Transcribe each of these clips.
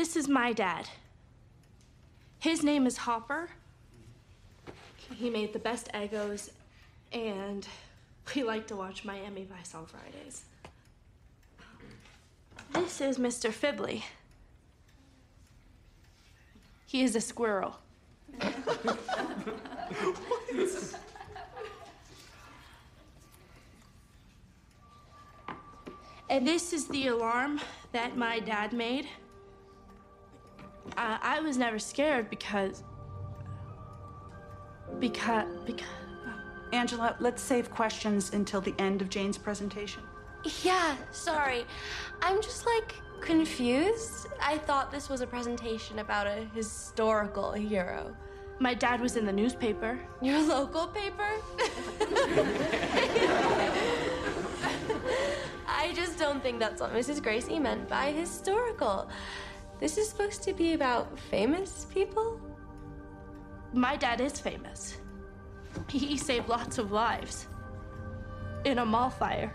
This is my dad. His name is Hopper. He made the best Eggos, and we like to watch Miami Vice on Fridays. This is Mr. Fibley. He is a squirrel. And this is the alarm that my dad made. I was never scared because... Angela, let's save questions until the end of Jane's presentation. Yeah, sorry. I'm just, confused. I thought this was a presentation about a historical hero. My dad was in the newspaper. Your local paper? I just don't think that's what Mrs. Gracie meant by historical. This is supposed to be about famous people? My dad is famous. He saved lots of lives in a mall fire.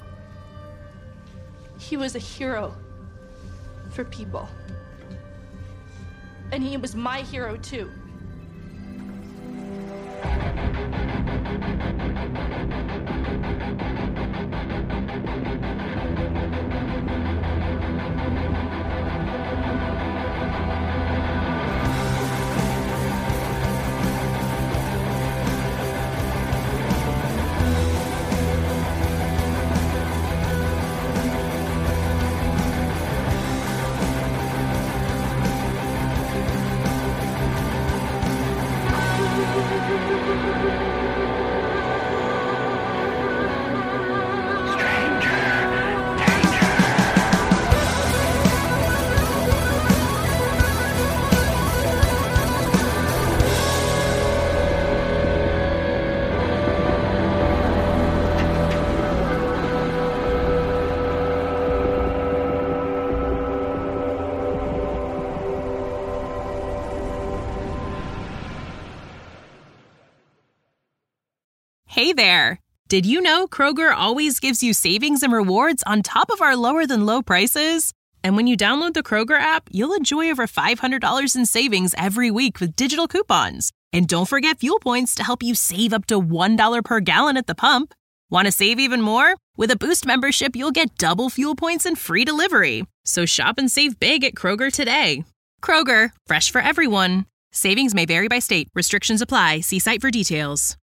He was a hero for people. And he was my hero, too. Hey there! Did you know Kroger always gives you savings and rewards on top of our lower-than-low prices? And when you download the Kroger app, you'll enjoy over $500 in savings every week with digital coupons. And don't forget fuel points to help you save up to $1 per gallon at the pump. Want to save even more? With a Boost membership, you'll get double fuel points and free delivery. So shop and save big at Kroger today. Kroger, fresh for everyone. Savings may vary by state. Restrictions apply. See site for details.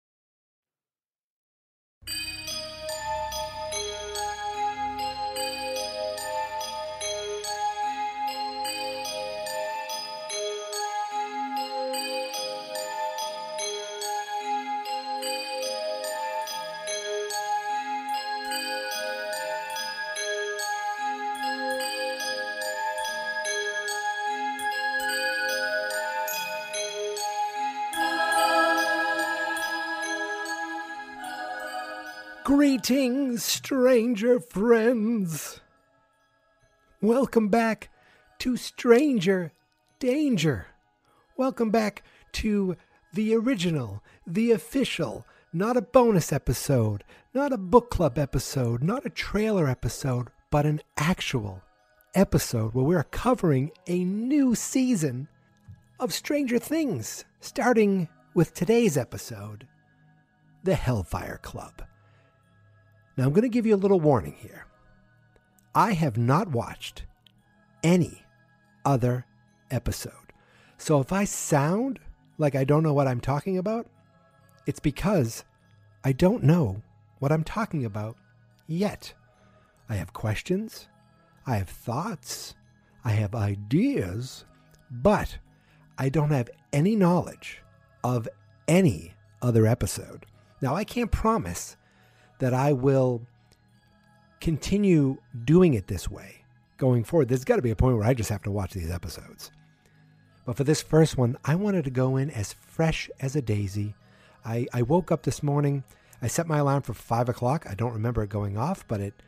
Greetings, stranger friends. Welcome back to Stranger Danger. Welcome back to the original, the official, not a bonus episode, not a book club episode, not a trailer episode, but an actual episode where we're covering a new season of Stranger Things, starting with today's episode, The Hellfire Club. Now, I'm going to give you a little warning here. I have not watched any other episode. So if I sound like I don't know what I'm talking about, it's because I don't know what I'm talking about yet. I have questions, I have thoughts, I have ideas, but I don't have any knowledge of any other episode. Now, I can't promise that I will continue doing it this way going forward. There's got to be a point where I just have to watch these episodes. But for this first one, I wanted to go in as fresh as a daisy. I woke up this morning. I set my alarm for 5 o'clock. I don't remember it going off, but at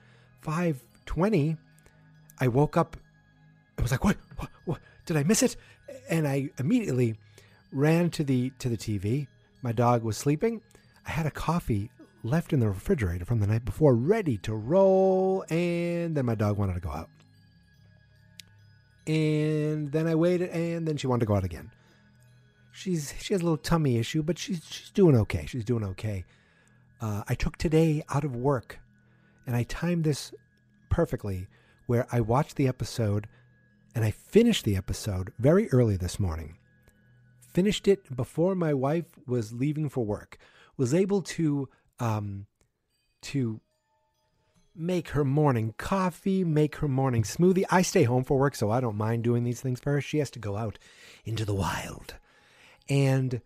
5:20, I woke up. I was like, what? Did I miss it? And I immediately ran to the TV. My dog was sleeping. I had a coffee left in the refrigerator from the night before, ready to roll, and then my dog wanted to go out. And then I waited, and then she wanted to go out again. She has a little tummy issue, but she's doing okay. She's doing okay. I took today out of work, and I timed this perfectly, where I watched the episode, and I finished the episode very early this morning. Finished it before my wife was leaving for work. Was able to make her morning coffee, make her morning smoothie. I stay home for work, so I don't mind doing these things for her. She has to go out into the wild. And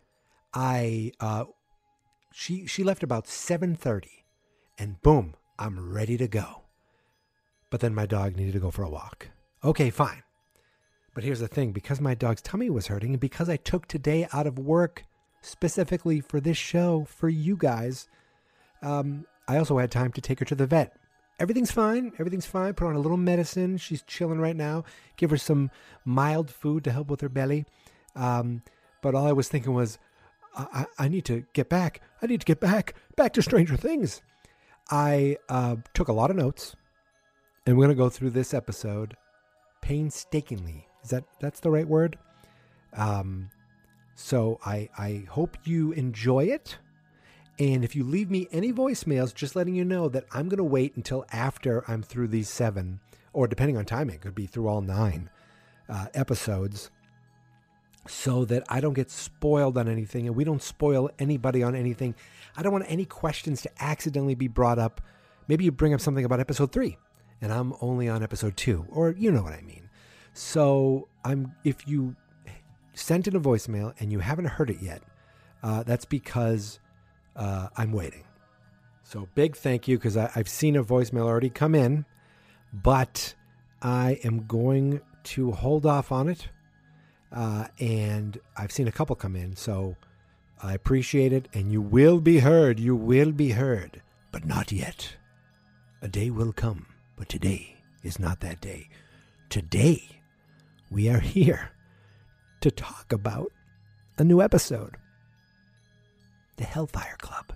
she left about 7:30, and boom, I'm ready to go. But then my dog needed to go for a walk. Okay, fine. But here's the thing, because my dog's tummy was hurting, and because I took today out of work specifically for this show, for you guys, I also had time to take her to the vet. Everything's fine. Everything's fine. Put on a little medicine. She's chilling right now. Give her some mild food to help with her belly. But all I was thinking was, I need to get back. I need to get back to Stranger Things. I took a lot of notes, and we're going to go through this episode painstakingly. That's the right word? So I hope you enjoy it. And if you leave me any voicemails, just letting you know that I'm going to wait until after I'm through these 7, or depending on timing, it could be through all 9 episodes, so that I don't get spoiled on anything and we don't spoil anybody on anything. I don't want any questions to accidentally be brought up. Maybe you bring up something about episode 3 and I'm only on episode 2, or you know what I mean. So if you sent in a voicemail and you haven't heard it yet, that's because I'm waiting. So big thank you, because I've seen a voicemail already come in, but I am going to hold off on it. And I've seen a couple come in, so I appreciate it. And you will be heard. You will be heard, but not yet. A day will come, but today is not that day. Today, we are here to talk about a new episode. The Hellfire Club.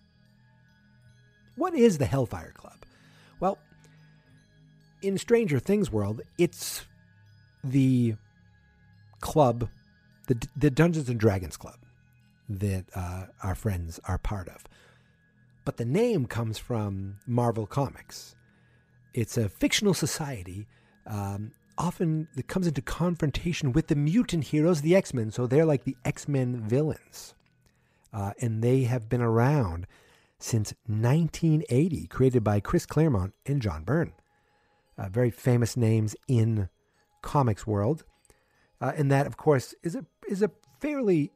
What is the Hellfire Club? Well, in Stranger Things world, it's the club, the Dungeons and Dragons club that our friends are part of. But the name comes from Marvel Comics. It's a fictional society, often that comes into confrontation with the mutant heroes, the X-Men. So they're like the X-Men villains. And they have been around since 1980, created by Chris Claremont and John Byrne. Very famous names in comics world. And that, of course, is a fairly,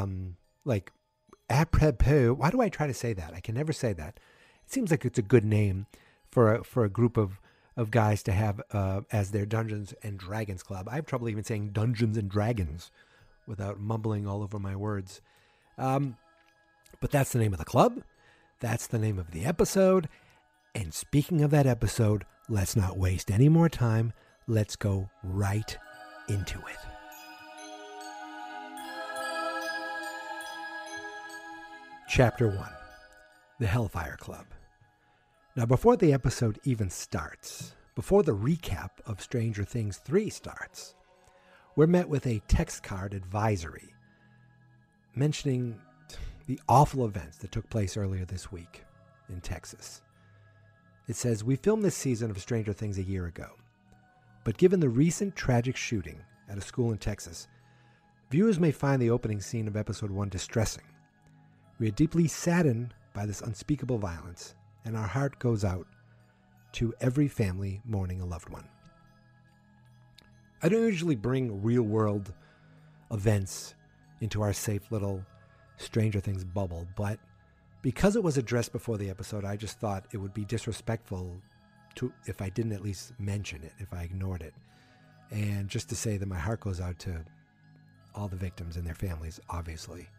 apropos. Why do I try to say that? I can never say that. It seems like it's a good name for a group of guys to have as their Dungeons and Dragons club. I have trouble even saying Dungeons and Dragons without mumbling all over my words. But that's the name of the club. That's the name of the episode. And speaking of that episode, let's not waste any more time. Let's go right into it. Chapter 1, The Hellfire Club. Now, before the episode even starts, before the recap of Stranger Things 3 starts, we're met with a text card advisory mentioning the awful events that took place earlier this week in Texas. It says, "We filmed this season of Stranger Things a year ago, but given the recent tragic shooting at a school in Texas, viewers may find the opening scene of episode 1 distressing. We are deeply saddened by this unspeakable violence, and our heart goes out to every family mourning a loved one." I don't usually bring real-world events into our safe little Stranger Things bubble, but because it was addressed before the episode, I just thought it would be disrespectful if I didn't at least mention it, if I ignored it. And just to say that my heart goes out to all the victims and their families, obviously.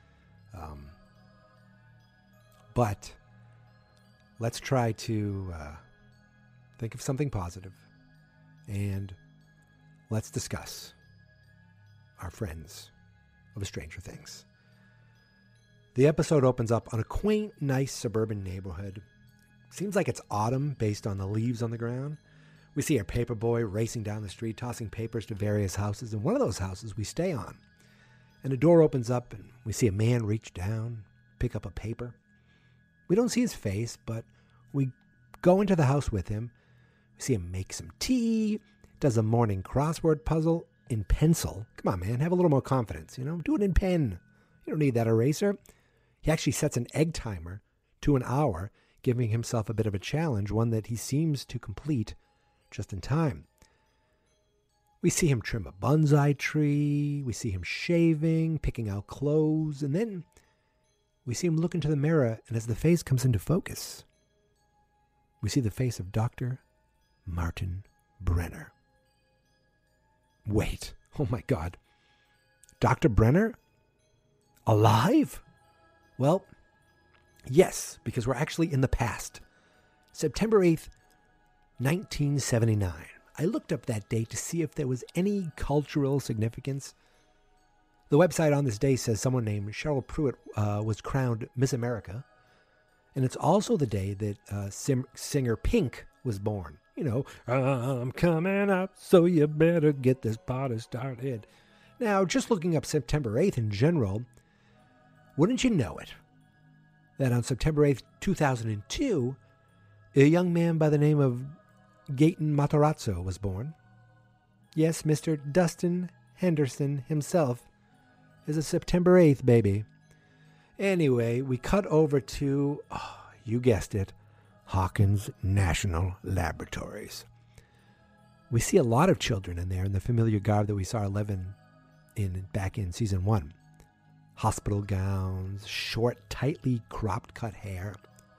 But let's try to think of something positive, and let's discuss our friends of Stranger Things. The episode opens up on a quaint, nice suburban neighborhood. Seems like it's autumn based on the leaves on the ground. We see our paper boy racing down the street, tossing papers to various houses. And one of those houses we stay on. And a door opens up and we see a man reach down, pick up a paper. We don't see his face, but we go into the house with him. We see him make some tea, does a morning crossword puzzle in pencil. Come on, man, have a little more confidence, do it in pen. You don't need that eraser. He actually sets an egg timer to an hour, giving himself a bit of a challenge, one that he seems to complete just in time. We see him trim a bonsai tree. We see him shaving, picking out clothes, and then we see him look into the mirror, and as the face comes into focus, we see the face of Dr. Martin Brenner. Wait, oh my God. Dr. Brenner? Alive? Well, yes, because we're actually in the past. September 8th, 1979. I looked up that date to see if there was any cultural significance. The website on this day says someone named Cheryl Pruitt was crowned Miss America. And it's also the day that singer Pink was born. I'm coming up, so you better get this party started. Now, just looking up September 8th in general, wouldn't you know it, that on September 8th, 2002, a young man by the name of Gaten Matarazzo was born. Yes, Mr. Dustin Henderson himself is a September 8th baby. Anyway, we cut over to, you guessed it, Hawkins National Laboratories. We see a lot of children in there in the familiar garb that we saw 11 back in season 1. Hospital gowns, short, tightly cropped cut hair.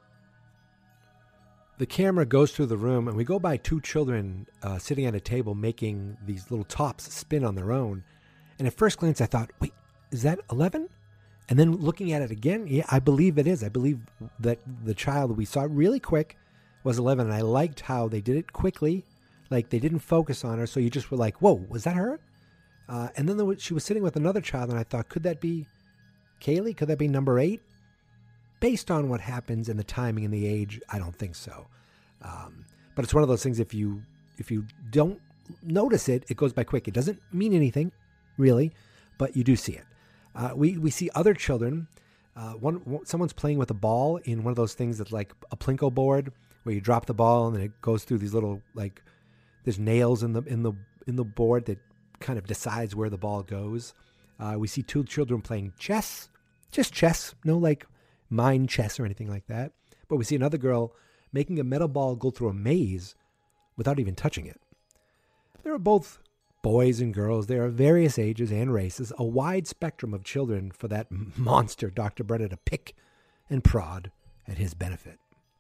The camera goes through the room, and we go by 2 children sitting at a table making these little tops spin on their own. And at first glance, I thought, wait, is that 11? And then looking at it again, yeah, I believe it is. I believe that the child we saw really quick was 11, and I liked how they did it quickly. Like, they didn't focus on her, so you just were like, whoa, was that her? And then she was sitting with another child, and I thought, could that be Kaylee? Could that be number 8? Based on what happens and the timing and the age, I don't think so. But it's one of those things, if you don't notice it, it goes by quick. It doesn't mean anything, really, but you do see it. We see other children. Someone's playing with a ball in one of those things that's like a Plinko board, where you drop the ball and then it goes through these little, like, there's nails in the board that kind of decides where the ball goes. We see 2 children playing chess, just chess, no like mind chess or anything like that. But we see another girl making a metal ball go through a maze without even touching it. There are both boys and girls. There are various ages and races, a wide spectrum of children for that monster Dr. Brenner to pick and prod at his benefit.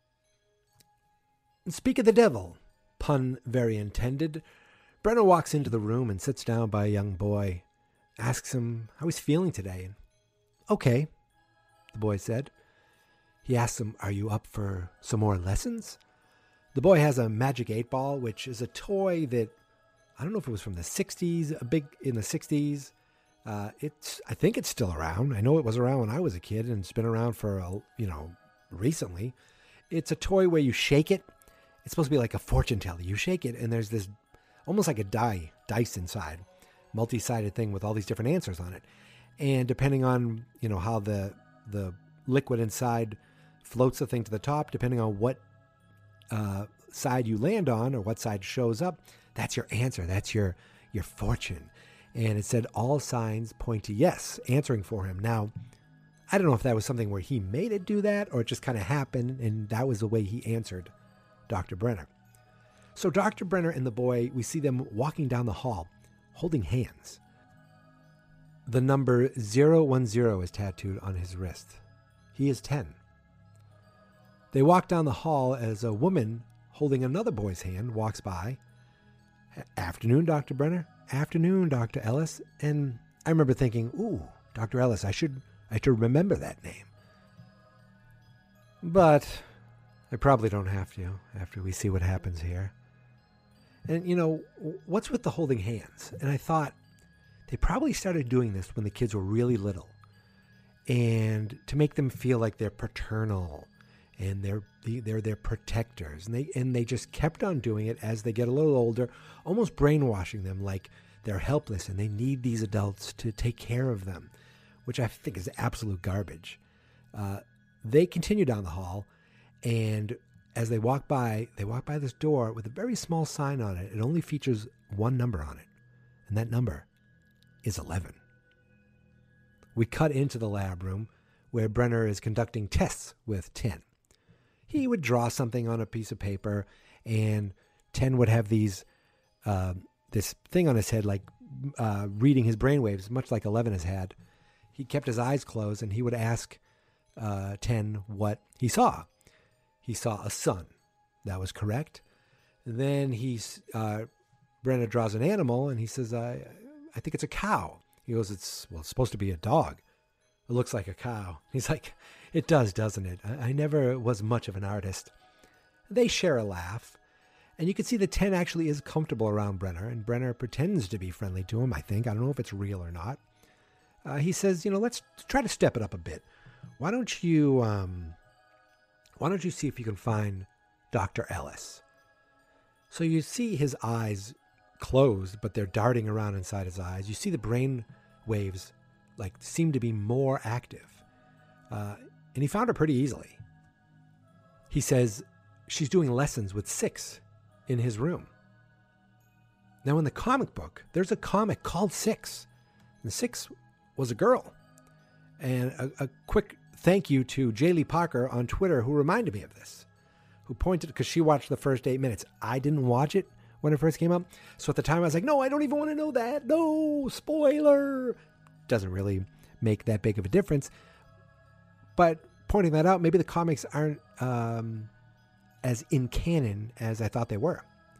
And speak of the devil, pun very intended, Brenner walks into the room and sits down by a young boy, asks him how he's feeling today. Okay, the boy said. He asks him, are you up for some more lessons? The boy has a magic 8-ball, which is a toy that, I don't know if it was from the 60s, in the 60s. I think it's still around. I know it was around when I was a kid, and it's been around for, recently. It's a toy where you shake it. It's supposed to be like a fortune teller. You shake it, and there's this, almost like a dice inside, multi-sided thing with all these different answers on it. And depending on, how the liquid inside floats the thing to the top, depending on what side you land on or what side shows up, that's your answer. That's your fortune. And it said all signs point to yes, answering for him. Now, I don't know if that was something where he made it do that or it just kind of happened and that was the way he answered Dr. Brenner. So Dr. Brenner and the boy, we see them walking down the hall, holding hands. The number 010 is tattooed on his wrist. He is 10. They walk down the hall as a woman holding another boy's hand walks by. Afternoon, Dr. Brenner. Afternoon, Dr. Ellis. And I remember thinking, ooh, Dr. Ellis, I should remember that name. But I probably don't have to after we see what happens here. And, what's with the holding hands? And I thought they probably started doing this when the kids were really little. And to make them feel like they're paternal and they're their protectors, and they just kept on doing it as they get a little older, almost brainwashing them like they're helpless and they need these adults to take care of them, which I think is absolute garbage. They continue down the hall, and as they walk by this door with a very small sign on it. It only features one number on it, and that number is 11. We cut into the lab room where Brenner is conducting tests with 10. He would draw something on a piece of paper, and 10 would have this thing on his head, like reading his brainwaves, much like 11 has had. He kept his eyes closed, and he would ask 10 what he saw. He saw a sun. That was correct. Then Brenner draws an animal, and he says, I think it's a cow. He goes, it's supposed to be a dog. It looks like a cow. He's like, it does, doesn't it? I never was much of an artist. They share a laugh, and you can see that 10 actually is comfortable around Brenner, and Brenner pretends to be friendly to him, I think. I don't know if it's real or not. He says, let's try to step it up a bit. Why don't you see if you can find Dr. Ellis? So you see his eyes closed, but they're darting around inside his eyes. You see the brain waves seem to be more active. And he found her pretty easily. He says she's doing lessons with 6 in his room. Now in the comic book, there's a comic called 6. And 6 was a girl. And a quick thank you to Jaylee Parker on Twitter, who reminded me of this, who pointed, because she watched the first 8 minutes. I didn't watch it when it first came up. So at the time I was like, no, I don't even want to know that. No, spoiler. Doesn't really make that big of a difference. But pointing that out, maybe the comics aren't as in canon as I thought they were.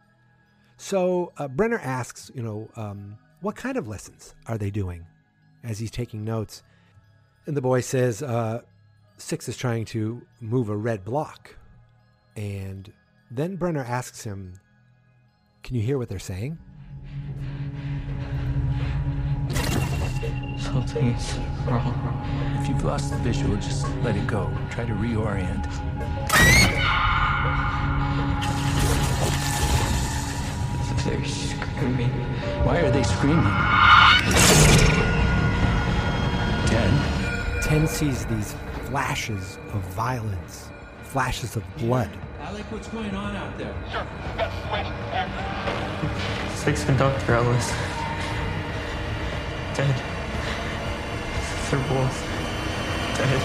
So Brenner asks, what kind of lessons are they doing as he's taking notes? And the boy says, 6 is trying to move a red block. And then Brenner asks him, can you hear what they're saying? Something's wrong. If you've lost the visual, just let it go. Try to reorient. They're screaming. Why are they screaming? 10 sees these flashes of violence, flashes of blood. Alec, what's going on out there? 6 and Dr. Ellis. Dead. They're both dead.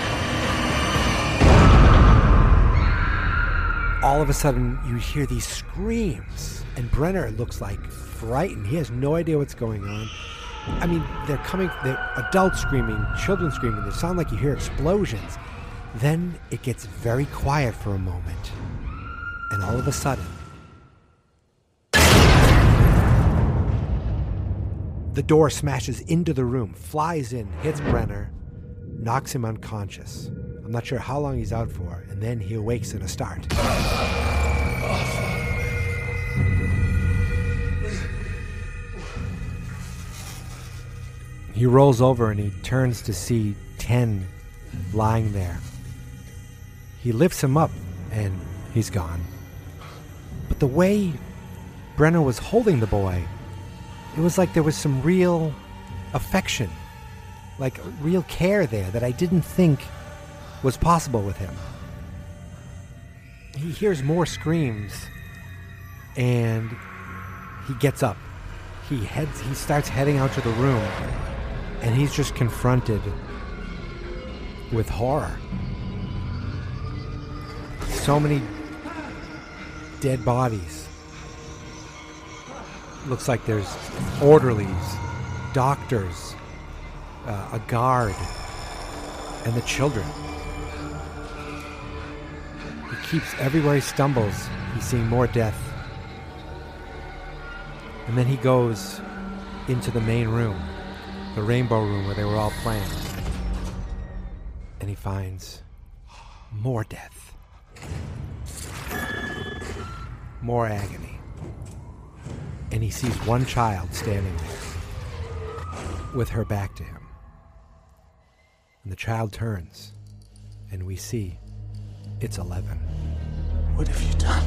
All of a sudden, you hear these screams, and Brenner looks like frightened. He has no idea what's going on. I mean, they're adults screaming, children screaming. They sound like you hear explosions. Then it gets very quiet for a moment. And all of a sudden, the door smashes into the room, flies in, hits Brenner, knocks him unconscious. I'm not sure how long he's out for, and then he awakes in a start. He rolls over and he turns to see 10 lying there. He lifts him up and he's gone. But the way Brenner was holding the boy, it was like there was some real affection, like real care there that I didn't think was possible with him. He hears more screams and he gets up. He starts heading out to the room, and he's just confronted with horror. So many dead bodies. Looks like there's orderlies, doctors, a guard, and the children. He keeps, everywhere he stumbles, he's seeing more death. And then he goes into the main room, the rainbow room where they were all playing. And he finds more death. More agony. And he sees one child standing there with her back to him. And the child turns, and we see it's 11. What have you done?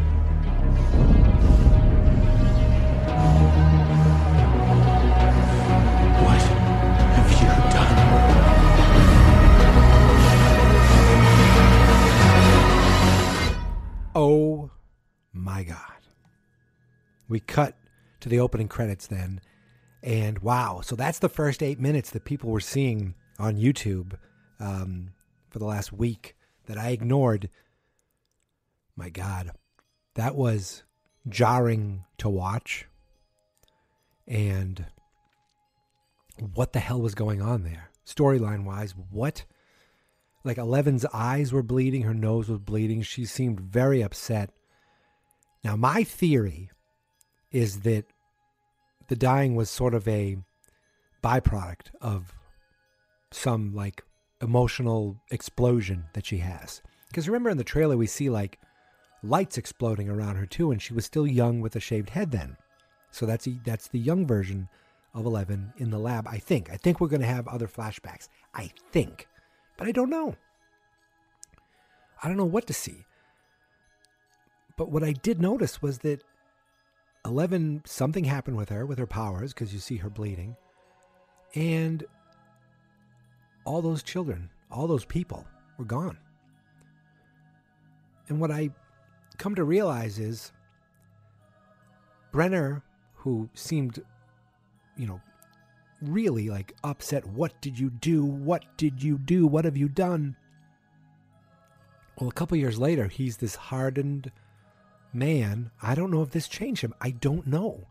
What have you done? Oh my God. We cut to the opening credits then. And wow, so that's the first 8 minutes that people were seeing on YouTube for the last week that I ignored. My God, that was jarring to watch. And what the hell was going on there? Storyline-wise, what? Like 11's eyes were bleeding, her nose was bleeding. She seemed very upset. Now, my theory is that the dying was sort of a byproduct of some like emotional explosion that she has. Because remember in the trailer we see like lights exploding around her too, and she was still young with a shaved head then. So that's the young version of 11 in the lab, I think. I think we're going to have other flashbacks. I think. But I don't know. I don't know what to see. But what I did notice was that 11, something happened with her powers, because you see her bleeding. And all those children, all those people were gone. And what I come to realize is Brenner, who seemed, really like upset. What did you do? What did you do? What have you done? Well, a couple years later, he's this hardened man. I don't know if this changed him. I don't know.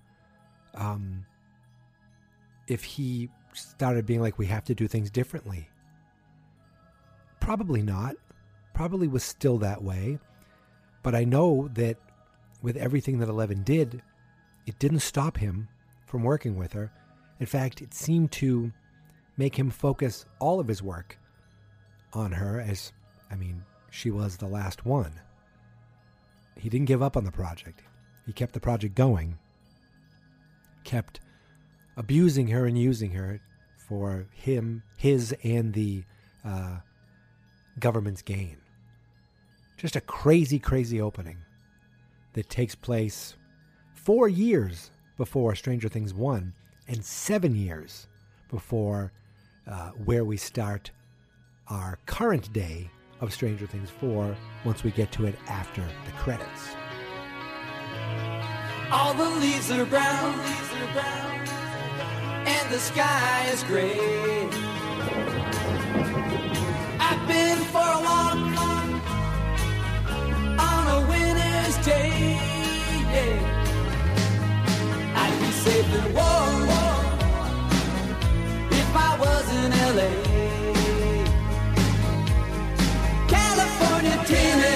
If he started being like, we have to do things differently. Probably not. Probably was still that way. But I know that with everything that 11 did, it didn't stop him from working with her. In fact, it seemed to make him focus all of his work on her, she was the last one. He didn't give up on the project. He kept the project going. Kept abusing her and using her for his and the government's gain. Just a crazy, crazy opening that takes place 4 years before Stranger Things 1 and 7 years before where we start our current day of Stranger Things 4 once we get to it after the credits. All the leaves are brown, and the sky is gray. I've been for a walk on a winter's day. I'd be safe and warm if I was in LA. California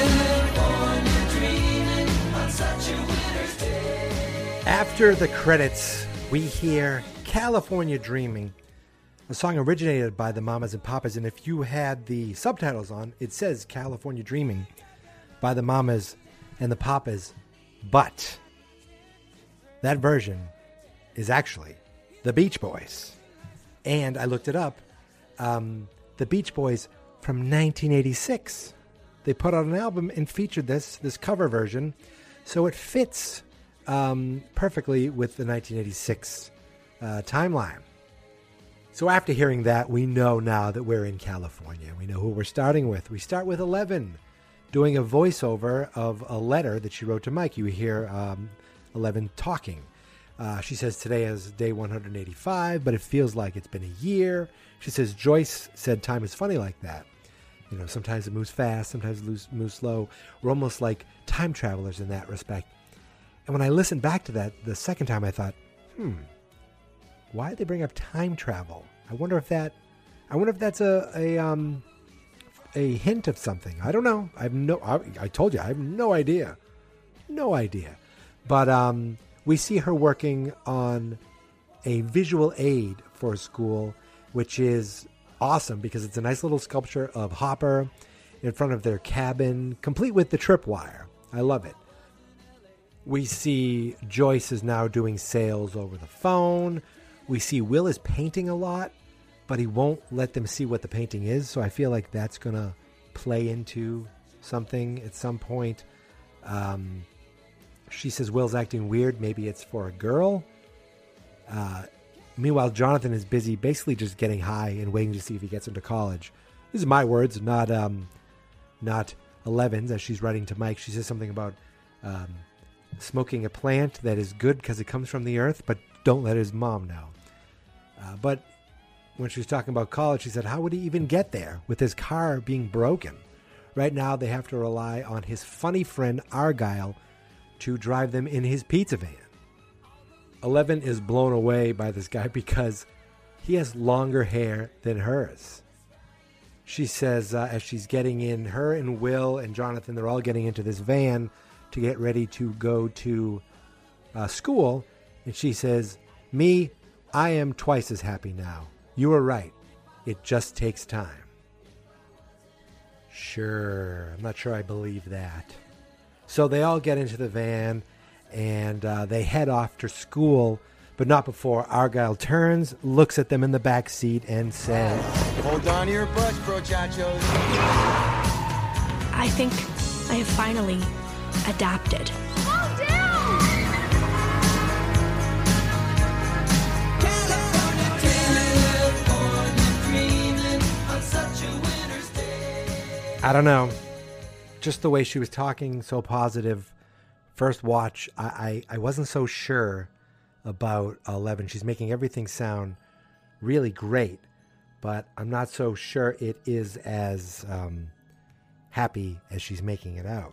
dreaming on such a winter's day. After the credits, we hear California Dreaming, a song originated by the Mamas and Papas. And if you had the subtitles on, it says California Dreaming by the Mamas and the Papas. But that version is actually the Beach Boys. And I looked it up. The Beach Boys from 1986. They put out an album and featured this cover version. So it fits perfectly with the 1986 timeline. So after hearing that, we know now that we're in California. We know who we're starting with. We start with 11 doing a voiceover of a letter that she wrote to Mike. You hear 11 talking. She says today is day 185, but it feels like it's been a year. She says Joyce said time is funny like that. Sometimes it moves fast, sometimes it moves slow. We're almost like time travelers in that respect. And when I listened back to that the second time, I thought, why did they bring up time travel? I wonder if that's a hint of something. I don't know. I told you, I have no idea. No idea. But we see her working on a visual aid for a school, which is awesome because it's a nice little sculpture of Hopper in front of their cabin, complete with the tripwire. I love it. We see Joyce is now doing sales over the phone. We see Will is painting a lot, but he won't let them see what the painting is. So I feel like that's going to play into something at some point. She says Will's acting weird. Maybe it's for a girl. Meanwhile, Jonathan is busy basically just getting high and waiting to see if he gets into college. These are my words, not Eleven's, as she's writing to Mike. She says something about smoking a plant that is good because it comes from the earth, but don't let his mom know. But when she was talking about college, she said, how would he even get there with his car being broken? Right now, they have to rely on his funny friend Argyle to drive them in his pizza van. 11 is blown away by this guy because he has longer hair than hers. She says as she's getting in, her and Will and Jonathan, they're all getting into this van to get ready to go to school. And she says, me, I am twice as happy now. You were right. It just takes time. Sure. I'm not sure I believe that. So they all get into the van and they head off to school, but not before Argyle turns, looks at them in the back seat, and says, Hold on to your butts, brochachos. I think I have finally adapted. I don't know. Just the way she was talking, so positive. First watch, I wasn't so sure about 11. She's making everything sound really great, but I'm not so sure it is as happy as she's making it out.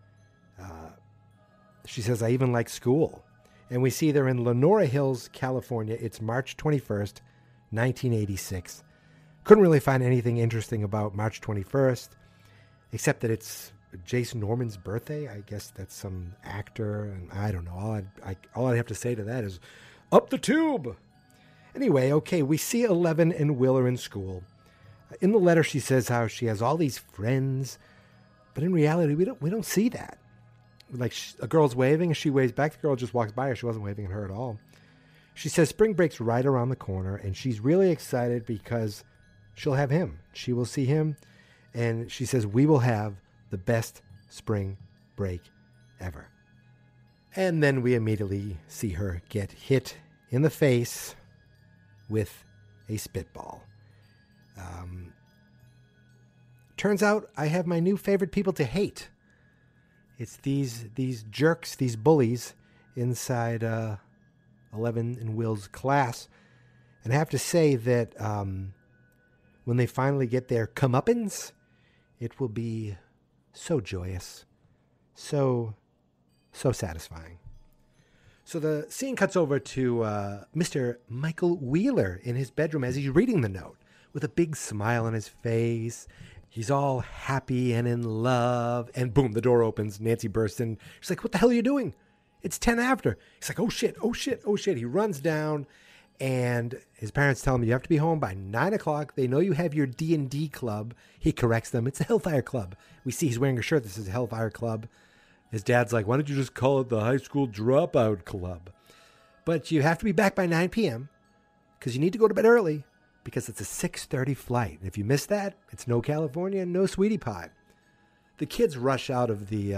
She says, I even like school. And we see they're in Lenora Hills, California. It's March 21st, 1986. Couldn't really find anything interesting about March 21st, except that it's Jason Norman's birthday. I guess that's some actor, and I don't know. All I'd have to say to that is, up the tube! Anyway, okay, we see 11 and Will are in school. In the letter, she says how she has all these friends, but in reality, we don't see that. Like, a girl's waving, and she waves back. The girl just walks by her. She wasn't waving at her at all. She says spring break's right around the corner, and she's really excited because she'll have him. She will see him, and she says we will have the best spring break ever. And then we immediately see her get hit in the face with a spitball. Turns out I have my new favorite people to hate. It's these jerks, these bullies inside 11 and Will's class. And I have to say that when they finally get their comeuppance, it will be so joyous, so satisfying. So the scene cuts over to Mr. Michael Wheeler in his bedroom as he's reading the note with a big smile on his face. He's all happy and in love. And boom, the door opens. Nancy bursts in. She's like, what the hell are you doing? It's 10 after. He's like, oh shit, oh shit, oh shit. He runs down, and his parents tell him you have to be home by 9 o'clock. They know you have your D&D club. He corrects them. It's the Hellfire Club. We see he's wearing a shirt that says Hellfire Club. His dad's like, why don't you just call it the High School Dropout Club? But you have to be back by 9 p.m. because you need to go to bed early because it's a 6:30 flight. And if you miss that, it's no California and no sweetie pie. The kids rush out of the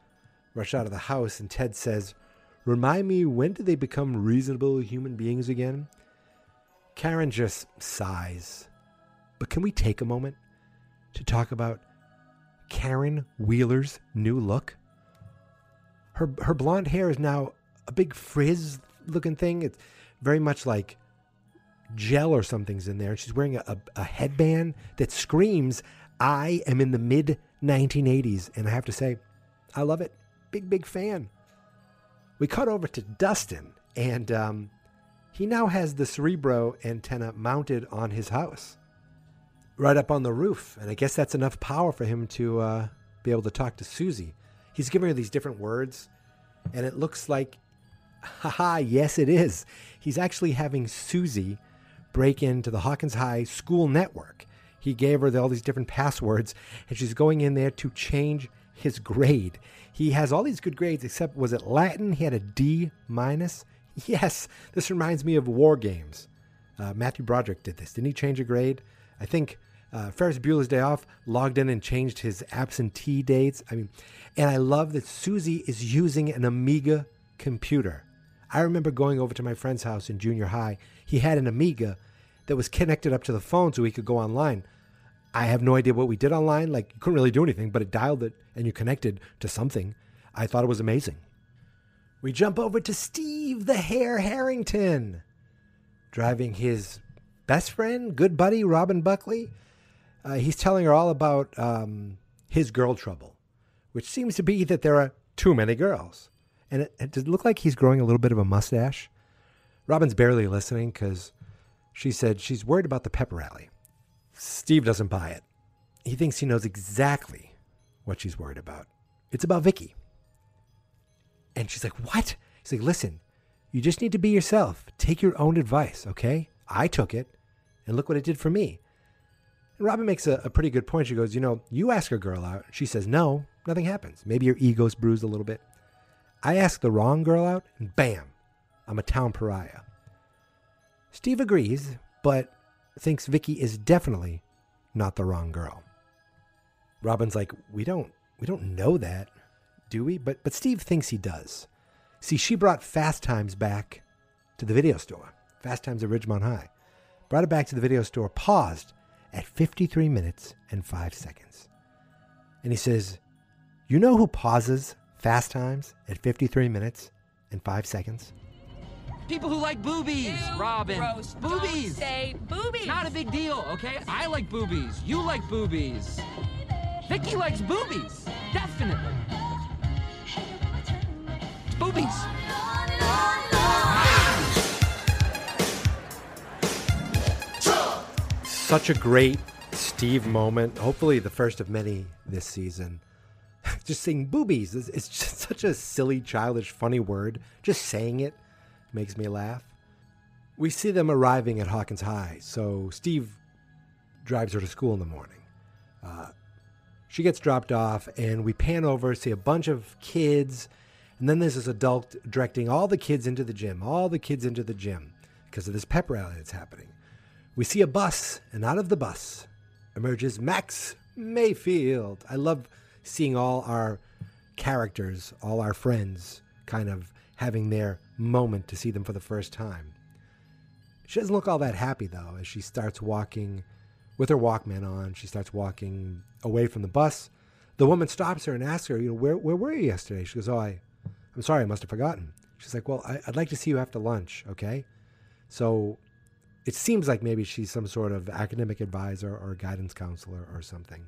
house, and Ted says, remind me, when did they become reasonable human beings again? Karen just sighs. But can we take a moment to talk about Karen Wheeler's new look? Her blonde hair is now a big frizz-looking thing. It's very much like gel or something's in there. And she's wearing a headband that screams, I am in the mid-1980s. And I have to say, I love it. Big fan. We cut over to Dustin, and he now has the Cerebro antenna mounted on his house, right up on the roof. And I guess that's enough power for him to be able to talk to Susie. He's giving her these different words, and it looks like, haha, yes it is. He's actually having Susie break into the Hawkins High school network. He gave her all these different passwords, and she's going in there to change his grade. He has all these good grades, except, was it Latin? He had a D-. Yes, this reminds me of War Games. Matthew Broderick did this. Didn't he change a grade? I think Ferris Bueller's Day Off logged in and changed his absentee dates. And I love that Susie is using an Amiga computer. I remember going over to my friend's house in junior high. He had an Amiga that was connected up to the phone so he could go online. I have no idea what we did online. Like, you couldn't really do anything, but it dialed it and you connected to something. I thought it was amazing. We jump over to Steve the Hare Harrington, driving his best friend, good buddy, Robin Buckley. He's telling her all about his girl trouble, which seems to be that there are too many girls. And it does look like he's growing a little bit of a mustache. Robin's barely listening because she said she's worried about the pep rally. Steve doesn't buy it. He thinks he knows exactly what she's worried about. It's about Vicky. And she's like, what? He's like, listen, you just need to be yourself. Take your own advice, okay? I took it, and look what it did for me. And Robin makes a pretty good point. She goes, you ask a girl out. She says, no, nothing happens. Maybe your ego's bruised a little bit. I ask the wrong girl out, and bam, I'm a town pariah. Steve agrees, but thinks Vicky is definitely not the wrong girl. Robin's like, we don't know that, do we? But Steve thinks he does. See, she brought Fast Times back to the video store. Fast Times at Ridgemont High. Brought it back to the video store, paused at 53 minutes and 5 seconds. And he says, you know who pauses Fast Times at 53 minutes and 5 seconds? People who like boobies, Ew, Robin. Gross. Boobies. Don't say boobies. Not a big deal, okay? I like boobies. You like boobies. Vicky likes boobies. Definitely. It's boobies. Such a great Steve moment. Hopefully the first of many this season. Just saying boobies. It's just such a silly, childish, funny word. Just saying it makes me laugh. We see them arriving at Hawkins High. So Steve drives her to school in the morning. She gets dropped off, and we pan over, see a bunch of kids, and then there's this adult directing all the kids into the gym, because of this pep rally that's happening. We see a bus, and out of the bus emerges Max Mayfield. I love seeing all our characters, all our friends, kind of having their moment to see them for the first time. She doesn't look all that happy, though, as she starts walking with her Walkman on. She starts walking away from the bus. The woman stops her and asks her, where were you yesterday? She goes, I'm sorry, I must have forgotten. She's like, well, I'd like to see you after lunch, okay? So it seems like maybe she's some sort of academic advisor or guidance counselor or something.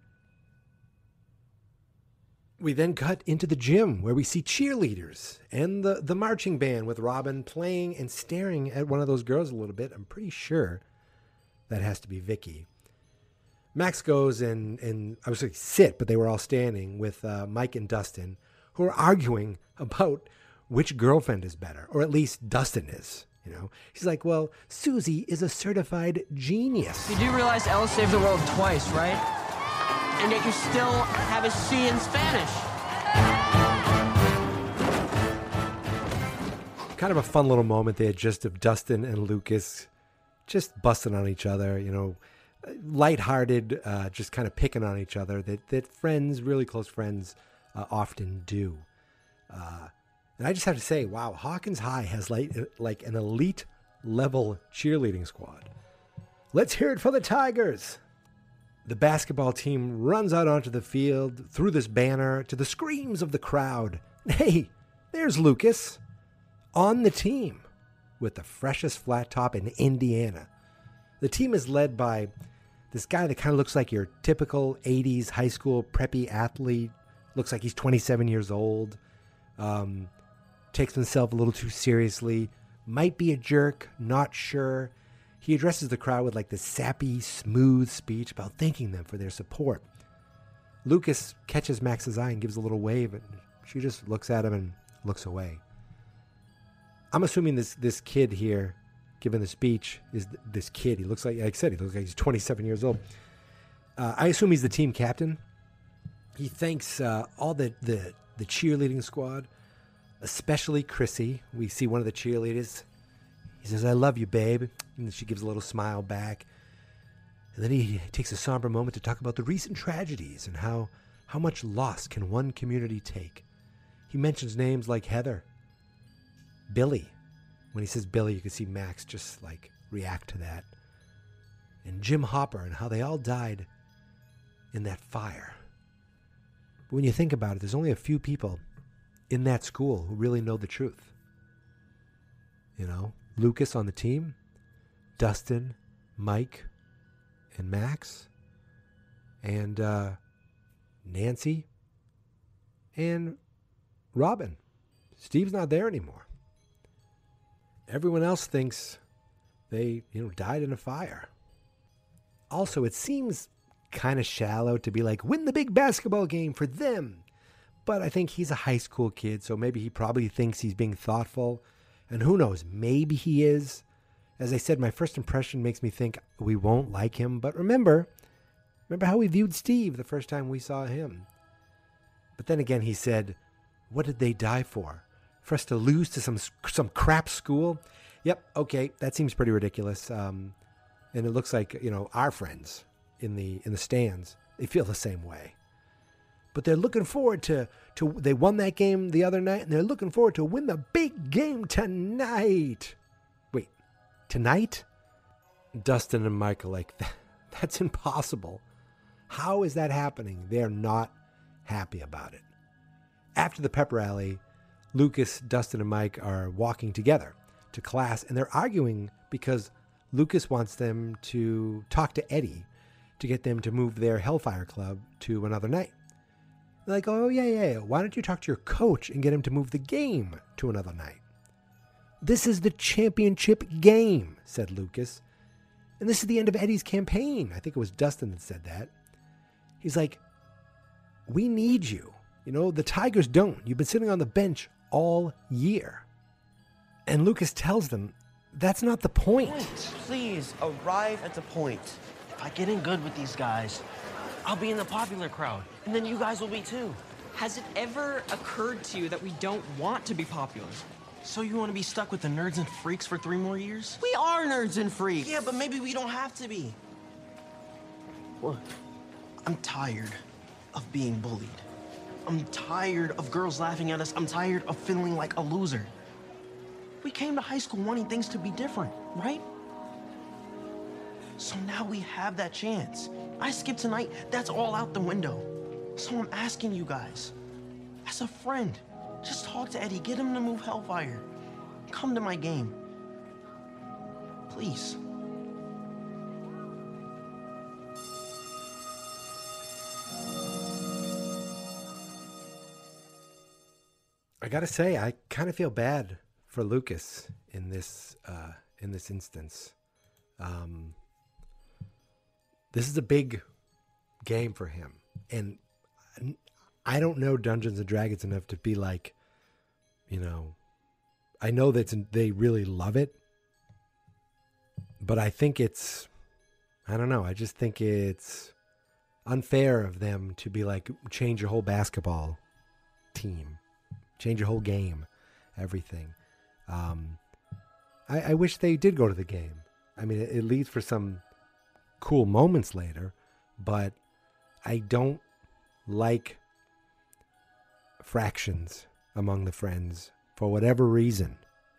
We then cut into the gym where we see cheerleaders and the marching band with Robin playing and staring at one of those girls a little bit. I'm pretty sure that has to be Vicky. Max goes and I was like, sit, but they were all standing with Mike and Dustin, who are arguing about which girlfriend is better, or at least Dustin is. He's like, well, Susie is a certified genius. You do realize Ella saved the world twice, right? And yet you still have a C in Spanish. Kind of a fun little moment there, just of Dustin and Lucas just busting on each other, lighthearted, just kind of picking on each other that friends, really close friends, often do. And I just have to say, wow, Hawkins High has like an elite level cheerleading squad. Let's hear it for the Tigers. The basketball team runs out onto the field through this banner to the screams of the crowd. Hey, there's Lucas on the team with the freshest flat top in Indiana. The team is led by this guy that kind of looks like your typical 80s high school preppy athlete. Looks like he's 27 years old. Takes himself a little too seriously. Might be a jerk, not sure. He addresses the crowd with like this sappy, smooth speech about thanking them for their support. Lucas catches Max's eye and gives a little wave, and she just looks at him and looks away. I'm assuming this kid here, giving the speech, is this kid. He looks like I said, he looks like he's 27 years old. I assume he's the team captain. He thanks all the cheerleading squad, especially Chrissy. We see one of the cheerleaders. He says, I love you, babe. And she gives a little smile back. And then he takes a somber moment to talk about the recent tragedies and how much loss can one community take. He mentions names like Heather, Billy. When he says Billy, you can see Max just like react to that. And Jim Hopper and how they all died in that fire. But when you think about it, there's only a few people in that school who really know the truth. You know, Lucas on the team, Dustin, Mike, and Max, and Nancy, and Robin. Steve's not there anymore. Everyone else thinks they, died in a fire. Also, it seems kind of shallow to be like, win the big basketball game for them. But I think he's a high school kid, so maybe he probably thinks he's being thoughtful. And who knows, maybe he is. As I said, my first impression makes me think we won't like him. But remember how we viewed Steve the first time we saw him. But then again, he said, what did they die for? For us to lose to some crap school? Yep, okay, that seems pretty ridiculous. And it looks like, our friends in the stands, they feel the same way. But they're looking forward to they won that game the other night, and they're looking forward to win the big game tonight. Wait, tonight? Dustin and Mike are like, that's impossible. How is that happening? They're not happy about it. After the pep rally, Lucas, Dustin, and Mike are walking together to class, and they're arguing because Lucas wants them to talk to Eddie to get them to move their Hellfire Club to another night. They're like, oh, yeah. Why don't you talk to your coach and get him to move the game to another night? This is the championship game, said Lucas. And this is the end of Eddie's campaign. I think it was Dustin that said that. He's like, we need you. The Tigers don't. You've been sitting on the bench all year. And Lucas tells them, that's not the point. Please, arrive at the point. If I get in good with these guys, I'll be in the popular crowd, and then you guys will be too. Has it ever occurred to you that we don't want to be popular? So you want to be stuck with the nerds and freaks for 3 more years? We are nerds and freaks. Yeah, but maybe we don't have to be. What? I'm tired of being bullied. I'm tired of girls laughing at us. I'm tired of feeling like a loser. We came to high school wanting things to be different, right? So now we have that chance. I skipped tonight, that's all out the window. So I'm asking you guys, as a friend, just talk to Eddie, get him to move Hellfire. Come to my game. Please. I gotta say, I kind of feel bad for Lucas in this instance. This is a big game for him, and I don't know Dungeons and Dragons enough to be like, I know that they really love it, but I think I don't know. I just think it's unfair of them to be like, change your whole basketball team, change your whole game, everything. I wish they did go to the game. I mean, it leads for some cool moments later, but I don't like fractions among the friends for whatever reason.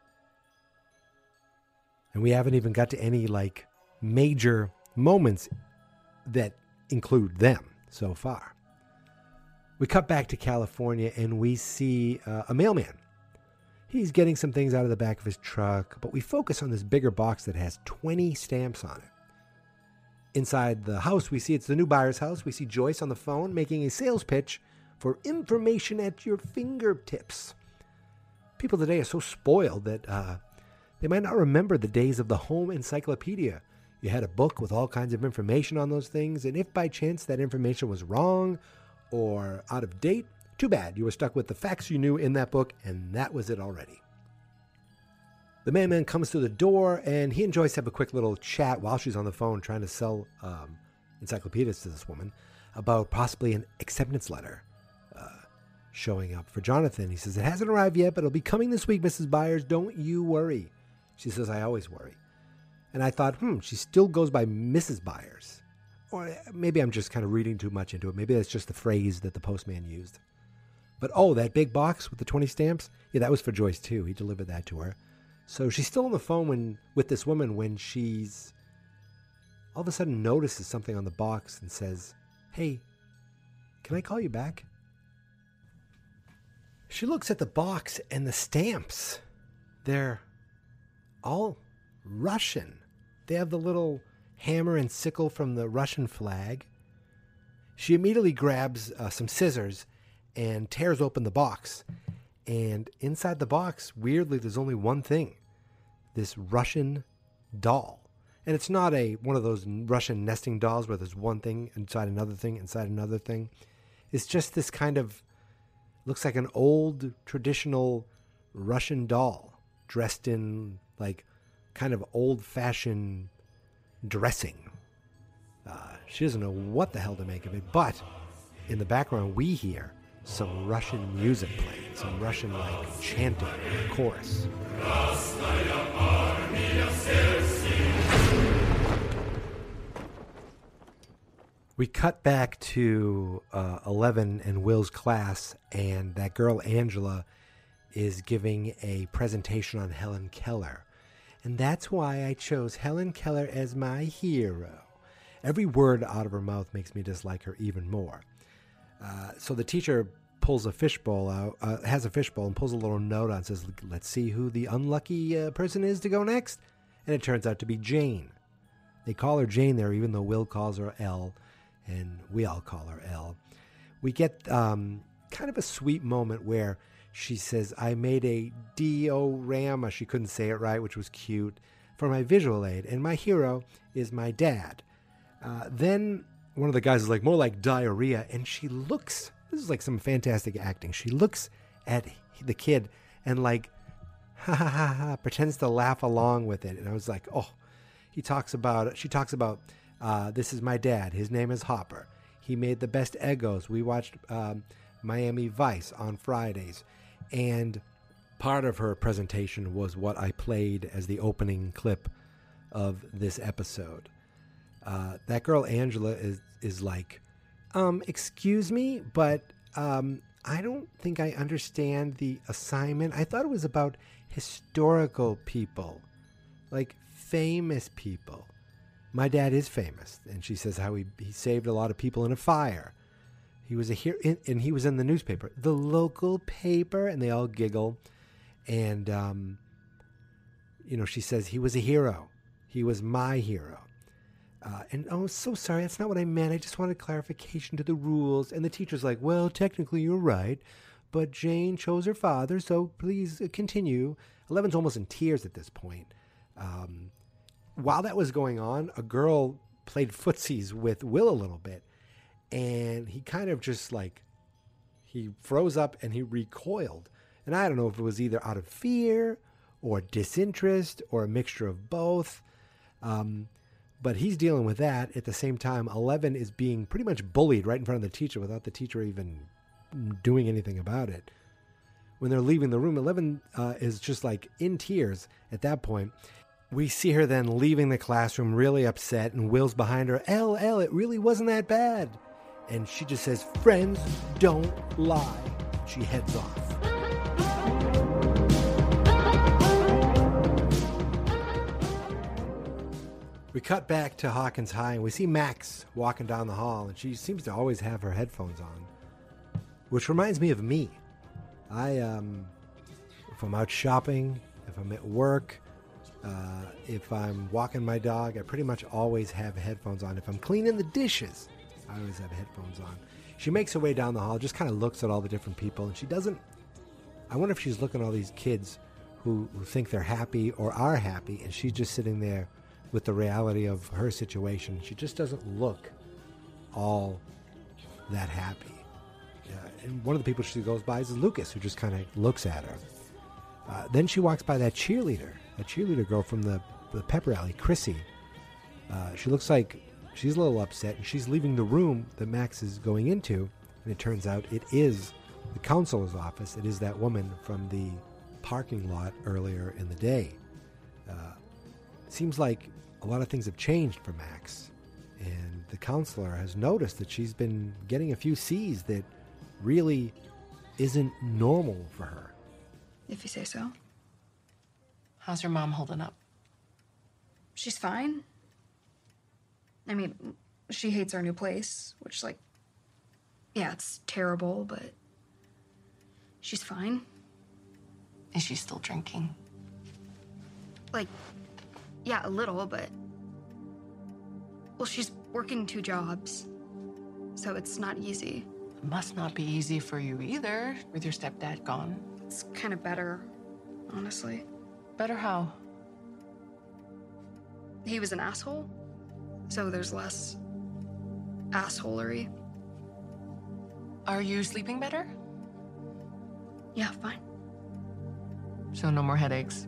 And we haven't even got to any like major moments that include them so far. We cut back to California and we see a mailman. He's getting some things out of the back of his truck, but we focus on this bigger box that has 20 stamps on it. Inside the house, we see it's the new buyer's house. We see Joyce on the phone making a sales pitch for information at your fingertips. People today are so spoiled that they might not remember the days of the home encyclopedia. You had a book with all kinds of information on those things, and if by chance that information was wrong or out of date, too bad. You were stuck with the facts you knew in that book, and that was it already. The mailman comes to the door, and he and Joyce have a quick little chat while she's on the phone trying to sell encyclopedias to this woman about possibly an acceptance letter showing up for Jonathan. He says, it hasn't arrived yet, but it'll be coming this week, Mrs. Byers. Don't you worry. She says, I always worry. And I thought, she still goes by Mrs. Byers. Or maybe I'm just kind of reading too much into it. Maybe that's just the phrase that the postman used. But, oh, that big box with the 20 stamps? Yeah, that was for Joyce, too. He delivered that to her. So she's still on the phone with this woman when she's all of a sudden notices something on the box and says, "Hey, can I call you back?" She looks at the box and the stamps. They're all Russian. They have the little hammer and sickle from the Russian flag. She immediately grabs some scissors and tears open the box. And inside the box, weirdly, there's only one thing. This Russian doll. And it's not one of those Russian nesting dolls where there's one thing inside another thing inside another thing. It's just this kind of, looks like an old traditional Russian doll dressed in like kind of old-fashioned dressing. She doesn't know what the hell to make of it, but in the background we hear some Russian music playing, some Russian like chanting chorus. We cut back to 11 and Will's class, and that girl Angela is giving a presentation on Helen Keller. And that's why I chose Helen Keller as my hero. Every word out of her mouth makes me dislike her even more. So the teacher pulls a fishbowl out, has a fishbowl and pulls a little note on and says, "Let's see who the unlucky person is to go next." And it turns out to be Jane. They call her Jane there, even though Will calls her Elle, and we all call her Elle. We get kind of a sweet moment where she says, "I made a diorama," she couldn't say it right, which was cute, "for my visual aid, and my hero is my dad." Then one of the guys is like, "More like diarrhea," and she looks, this is like some fantastic acting, she looks at the kid and like, ha ha ha ha, pretends to laugh along with it. And I was like, oh, she talks about, this is my dad, his name is Hopper. He made the best Eggos. We watched Miami Vice on Fridays. And part of her presentation was what I played as the opening clip of this episode. That girl Angela is like, excuse me, but I don't think I understand the assignment. I thought it was about historical people, like famous people. My dad is famous. And she says how he saved a lot of people in a fire. He was and he was in the newspaper, the local paper, and they all giggle. And, she says he was a hero. He was my hero. So sorry, that's not what I meant. I just wanted clarification to the rules. And the teacher's like, well, technically you're right, but Jane chose her father, so please continue. 11's almost in tears at this point. While that was going on, a girl played footsies with Will a little bit, and he kind of just like, he froze up and he recoiled. And I don't know if it was either out of fear or disinterest or a mixture of both. But he's dealing with that. At the same time, 11 is being pretty much bullied right in front of the teacher without the teacher even doing anything about it. When they're leaving the room, 11 is just like in tears at that point. We see her then leaving the classroom really upset, and Will's behind her. Elle, it really wasn't that bad. And she just says, friends don't lie. She heads off. We cut back to Hawkins High, and we see Max walking down the hall, and she seems to always have her headphones on, which reminds me of me. If I'm out shopping, if I'm at work, if I'm walking my dog, I pretty much always have headphones on. If I'm cleaning the dishes, I always have headphones on. She makes her way down the hall, just kind of looks at all the different people, and she doesn't, I wonder if she's looking at all these kids who think they're happy or are happy, and she's just sitting there with the reality of her situation. She just doesn't look all that happy. And one of the people she goes by is Lucas, who just kind of looks at her. Then she walks by that cheerleader girl from the pep rally, Chrissy. She looks like she's a little upset, and she's leaving the room that Max is going into, and it turns out it is the counselor's office. It is that woman from the parking lot earlier in the day. It seems like a lot of things have changed for Max, and the counselor has noticed that she's been getting a few C's that really isn't normal for her. If you say so. How's your mom holding up? She's fine. I mean, she hates our new place, which, like, yeah, it's terrible, but she's fine. Is she still drinking? Like, yeah, a little, but... Well, she's working 2 jobs, so it's not easy. It must not be easy for you either, with your stepdad gone. It's kind of better, honestly. Better how? He was an asshole, so there's less assholery. Are you sleeping better? Yeah, fine. So no more headaches?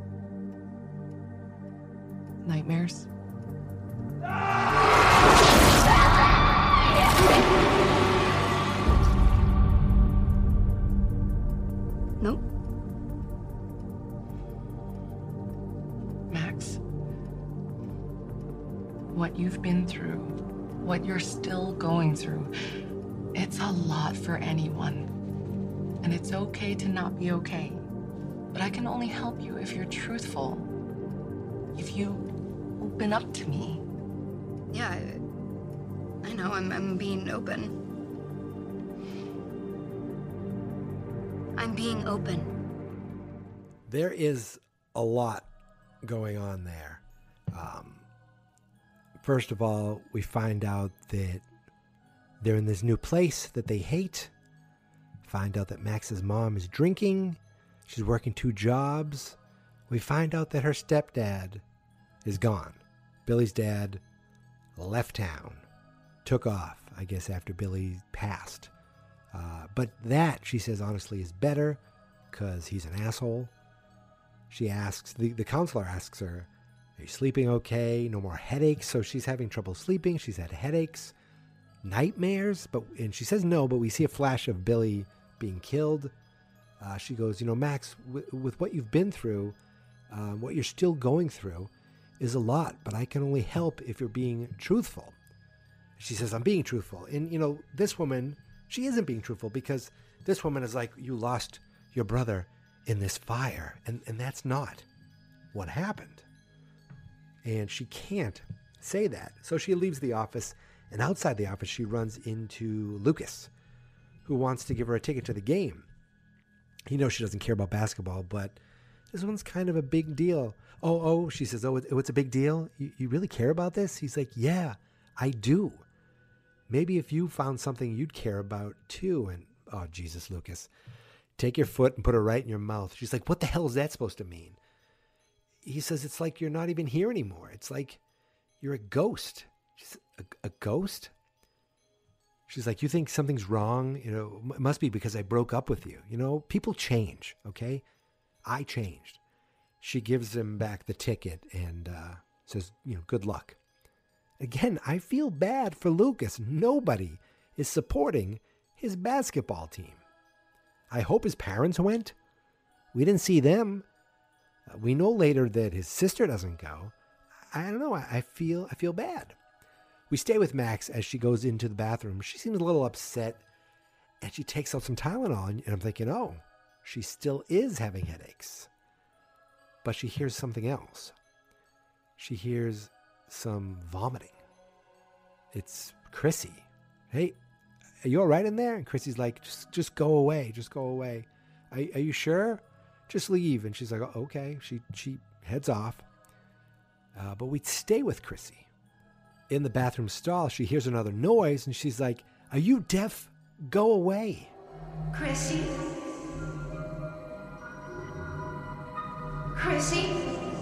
Nightmares? Nope. Max, what you've been through, what you're still going through, it's a lot for anyone. And it's okay to not be okay. But I can only help you if you're truthful. If you open up to me. Yeah, I know, I'm being open. I'm being open. There is a lot going on there. First of all, we find out that they're in this new place that they hate. Find out that Max's mom is drinking. She's working 2 jobs. We find out that her stepdad is gone. Billy's dad left town. Took off, I guess, after Billy passed. But that, she says, honestly, is better because he's an asshole. She asks, the counselor asks her, are you sleeping okay? No more headaches? So she's having trouble sleeping. She's had headaches, nightmares. And she says no, but we see a flash of Billy being killed. She goes, Max, with what you've been through, what you're still going through is a lot, but I can only help if you're being truthful. She says, I'm being truthful. And, this woman, she isn't being truthful because this woman is like, you lost your brother in this fire. And that's not what happened. And she can't say that. So she leaves the office, and outside the office, she runs into Lucas, who wants to give her a ticket to the game. He knows she doesn't care about basketball, but this one's kind of a big deal. Oh, she says, it's a big deal? You really care about this? He's like, yeah, I do. Maybe if you found something you'd care about too. And, oh, Jesus, Lucas, take your foot and put it right in your mouth. She's like, what the hell is that supposed to mean? He says, it's like you're not even here anymore. It's like you're a ghost. She's a ghost? She's like, you think something's wrong? It must be because I broke up with you. People change, okay? I changed. She gives him back the ticket and says, good luck. Again, I feel bad for Lucas. Nobody is supporting his basketball team. I hope his parents went. We didn't see them. We know later that his sister doesn't go. I don't know. I feel bad. We stay with Max as she goes into the bathroom. She seems a little upset, and she takes out some Tylenol, and I'm thinking, oh, she still is having headaches. But she hears something else. She hears some vomiting. It's Chrissy. Hey, are you all right in there? And Chrissy's like, just go away. Just go away. Are you sure? Just leave. And she's like, oh, okay. She heads off. But we stay with Chrissy. In the bathroom stall, she hears another noise, and she's like, are you deaf? Go away. Chrissy? Chrissy?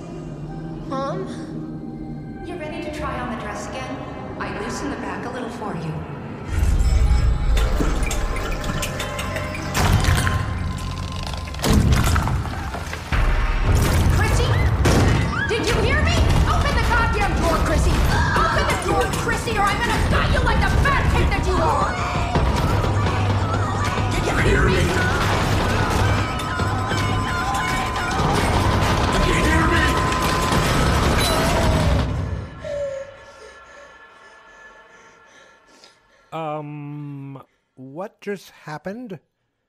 Mom? You ready to try on the dress again? I loosened the back a little for you. Chrissy? Did you hear me? Open the goddamn door, Chrissy! Open the door, Chrissy, or I'm gonna gut you like the fat pig that you are! Did you hear me? Did you hear me? what just happened?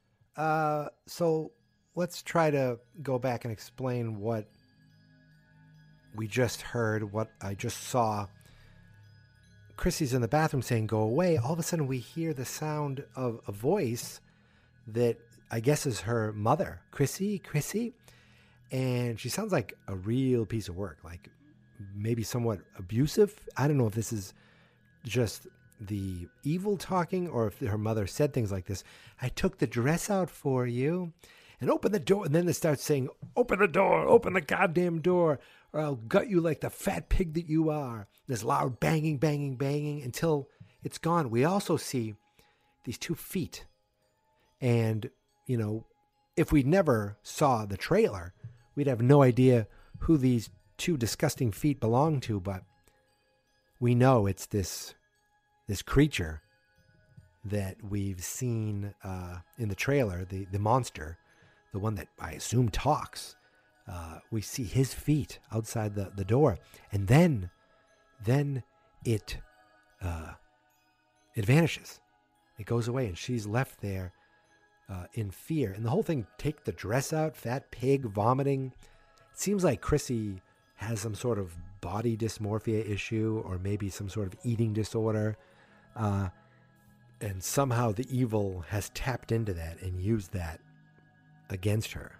So let's try to go back and explain what we just heard, what I just saw. Chrissy's in the bathroom saying, go away. All of a sudden we hear the sound of a voice that I guess is her mother, Chrissy. And she sounds like a real piece of work, like maybe somewhat abusive. I don't know if this is just the evil talking or if her mother said things like this. I took the dress out for you and open the door. And then they start saying, open the door, open the goddamn door, or I'll gut you like the fat pig that you are. There's loud banging until it's gone. We also see these 2 feet. And, you know, if we never saw the trailer, we'd have no idea who these 2 disgusting feet belong to, but we know it's this creature that we've seen in the trailer, the monster, the one that I assume talks. We see his feet outside the door, and then it vanishes. It goes away, and she's left there in fear. And the whole thing, take the dress out, fat pig, vomiting. It seems like Chrissy has some sort of body dysmorphia issue or maybe some sort of eating disorder. And somehow the evil has tapped into that and used that against her.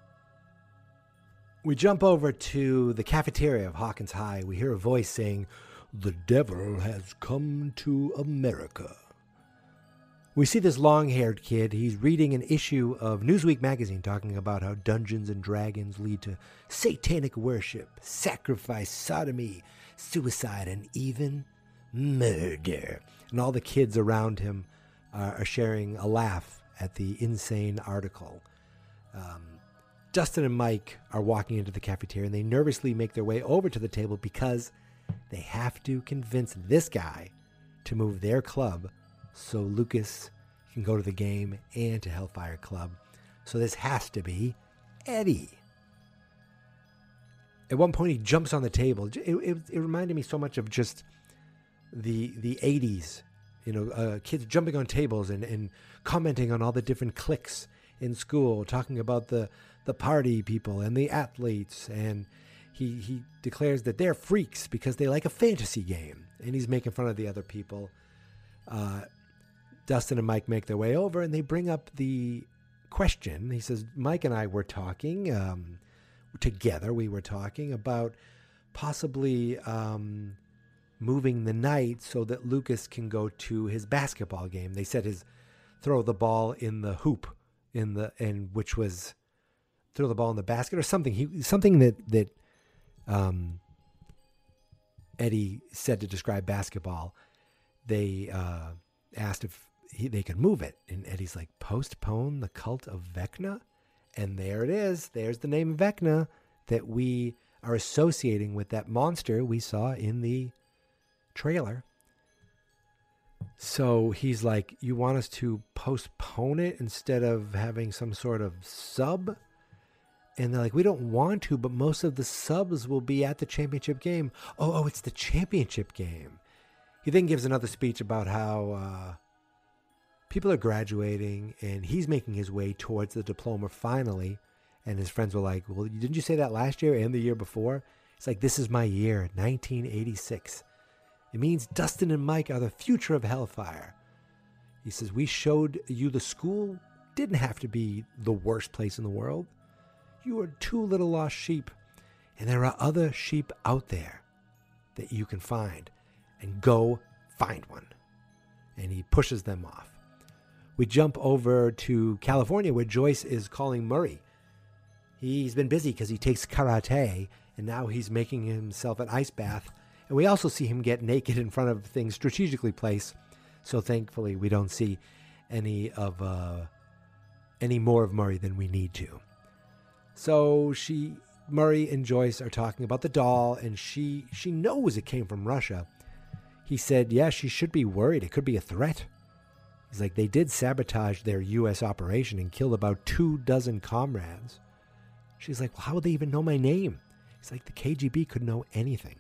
We jump over to the cafeteria of Hawkins High. We hear a voice saying, "The devil has come to America." We see this long-haired kid. He's reading an issue of Newsweek magazine talking about how Dungeons and Dragons lead to satanic worship, sacrifice, sodomy, suicide, and even murder. And all the kids around him are sharing a laugh at the insane article. Dustin and Mike are walking into the cafeteria, and they nervously make their way over to the table because they have to convince this guy to move their club so Lucas can go to the game and to Hellfire Club. So this has to be Eddie. At one point, he jumps on the table. It reminded me so much of just the 80s, you know, kids jumping on tables and commenting on all the different cliques in school, talking about the party people and the athletes. And he declares that they're freaks because they like a fantasy game. And he's making fun of the other people. Dustin and Mike make their way over, and they bring up the question. He says, Mike and I were talking together. We were talking about possibly moving the night so that Lucas can go to his basketball game. They said his throw the ball in the hoop which was throw the ball in the basket or something. Something that Eddie said to describe basketball. They asked if they could move it, and Eddie's like, postpone the cult of Vecna? And there it is. There's the name Vecna that we are associating with that monster we saw in the trailer. So he's like, you want us to postpone it instead of having some sort of sub? And they're like, we don't want to, but most of the subs will be at the championship game. Oh, it's the championship game. He then gives another speech about how people are graduating and he's making his way towards the diploma finally. And his friends were like, well, didn't you say that last year and the year before? It's like, this is my year, 1986. It means Dustin and Mike are the future of Hellfire. He says, we showed you the school didn't have to be the worst place in the world. You are 2 little lost sheep, and there are other sheep out there that you can find, and go find one. And he pushes them off. We jump over to California where Joyce is calling Murray. He's been busy because he takes karate, and now he's making himself an ice bath. And we also see him get naked in front of things strategically placed. So thankfully, we don't see any more of Murray than we need to. So Murray and Joyce are talking about the doll, and she knows it came from Russia. He said, yeah, she should be worried. It could be a threat. He's like, they did sabotage their U.S. operation and killed about 24 comrades. She's like, well, how would they even know my name? He's like, the KGB could know anything.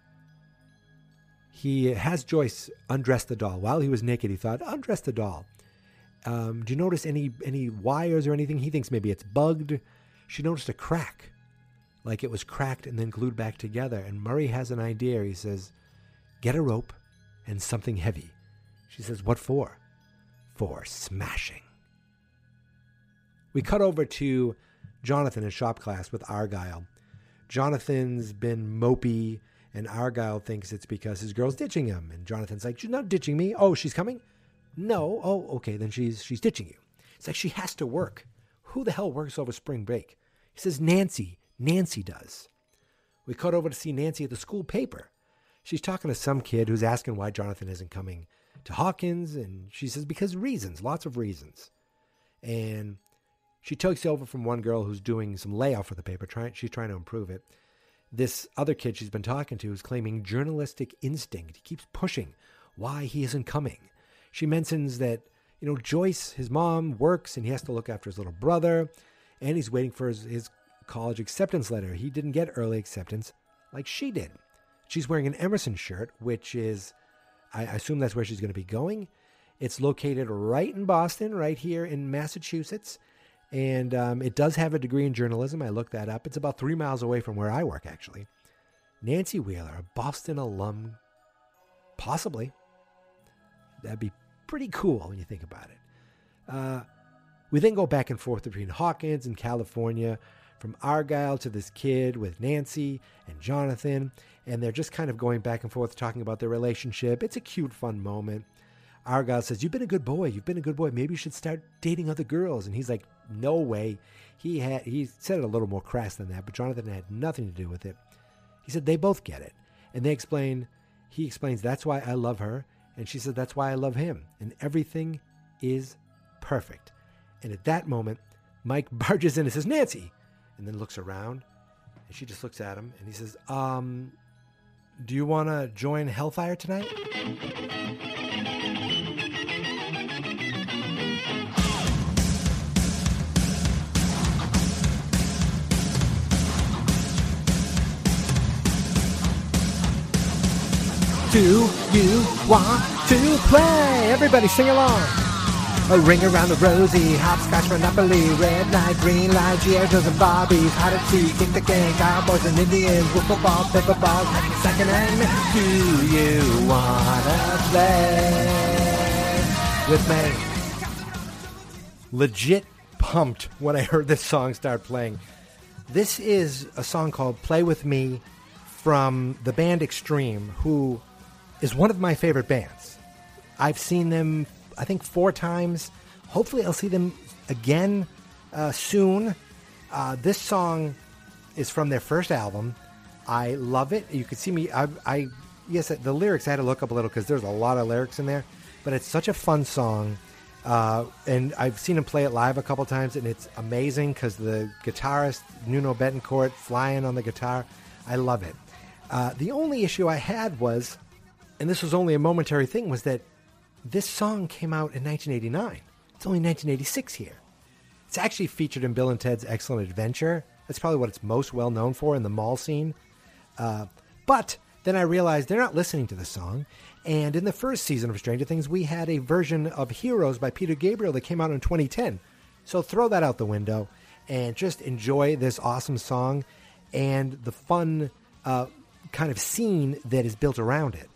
He has Joyce undress the doll. While he was naked, he thought, undress the doll. Do you notice any wires or anything? He thinks maybe it's bugged. She noticed a crack, like it was cracked and then glued back together. And Murray has an idea. He says, get a rope and something heavy. She says, what for? For smashing. We cut over to Jonathan in shop class with Argyle. Jonathan's been mopey, and Argyle thinks it's because his girl's ditching him. And Jonathan's like, she's not ditching me. Oh, she's coming? No. Oh, okay, then she's ditching you. It's like she has to work. Who the hell works over spring break? He says, Nancy. Nancy does. We cut over to see Nancy at the school paper. She's talking to some kid who's asking why Jonathan isn't coming to Hawkins, and she says, because reasons, lots of reasons. And she takes over from one girl who's doing some layout for the paper. She's trying to improve it. This other kid she's been talking to is claiming journalistic instinct. He keeps pushing why he isn't coming. She mentions that, Joyce, his mom, works and he has to look after his little brother, and he's waiting for his college acceptance letter. He didn't get early acceptance like she did. She's wearing an Emerson shirt, which is, I assume that's where she's going to be going. It's located right in Boston, right here in Massachusetts. And it does have a degree in journalism. I looked that up. It's about 3 miles away from where I work, actually. Nancy Wheeler, a Boston alum, possibly. That'd be pretty cool when you think about it. We then go back and forth between Hawkins and California, from Argyle to this kid with Nancy and Jonathan. And they're just kind of going back and forth talking about their relationship. It's a cute, fun moment. Argyle says, you've been a good boy. You've been a good boy. Maybe you should start dating other girls. And he's like, no way. He said it a little more crass than that, but Jonathan had nothing to do with it. He said they both get it. And he explains, that's why I love her. And she said, that's why I love him. And everything is perfect. And at that moment, Mike barges in and says, Nancy, and then looks around. And she just looks at him. And he says, do you want to join Hellfire tonight? Do you want to play? Everybody sing along. A ring around the rosy, hopscotch, Monopoly, red light, green light, G.I.Joes and Barbies, hide and seek, kick the gang, cowboys and Indians, wiffle ball, paper balls, second hand. Do you wanna play with me? Legit pumped when I heard this song start playing. This is a song called Play With Me from the band Extreme, who is one of my favorite bands. I've seen them, I think, 4 times. Hopefully I'll see them again soon. This song is from their first album. I love it. You can see me. Yes, the lyrics I had to look up a little because there's a lot of lyrics in there. But it's such a fun song. And I've seen him play it live a couple times, and it's amazing because the guitarist, Nuno Betancourt, flying on the guitar. I love it. The only issue I had was, and this was only a momentary thing, was that this song came out in 1989. It's only 1986 here. It's actually featured in Bill and Ted's Excellent Adventure. That's probably what it's most well known for in the mall scene. But then I realized they're not listening to the song. And in the first season of Stranger Things, we had a version of Heroes by Peter Gabriel that came out in 2010. So throw that out the window and just enjoy this awesome song and the fun kind of scene that is built around it.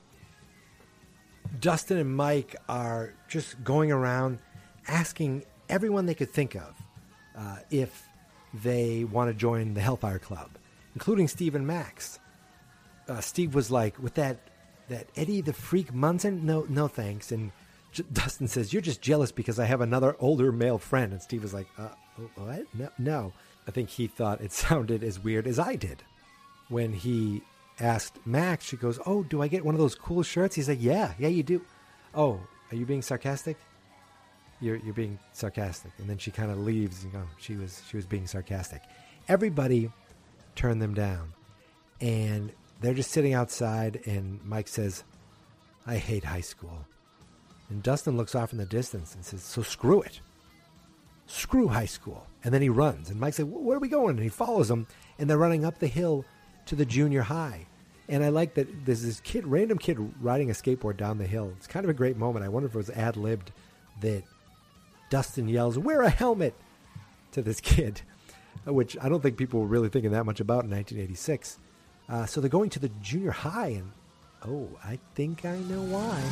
Dustin and Mike are just going around asking everyone they could think of if they want to join the Hellfire Club, including Steve and Max. Steve was like, with that Eddie the Freak Munson, no thanks. And Dustin says, you're just jealous because I have another older male friend. And Steve was like, what? No. I think he thought it sounded as weird as I did. When he asked Max, she goes, oh, do I get one of those cool shirts? He's like, yeah, you do. Oh, are you being sarcastic? You're being sarcastic. And then she kind of leaves and she was being sarcastic. Everybody turned them down. And they're just sitting outside, and Mike says, I hate high school. And Dustin looks off in the distance and says, so screw it. Screw high school. And then he runs. And Mike says, where are we going? And he follows him, and they're running up the hill to the junior high. And I like that there's this random kid riding a skateboard down the hill. It's kind of a great moment. I wonder if it was ad-libbed that Dustin yells, "Wear a helmet!" to this kid, which I don't think people were really thinking that much about in 1986. So they're going to the junior high, and I think I know why.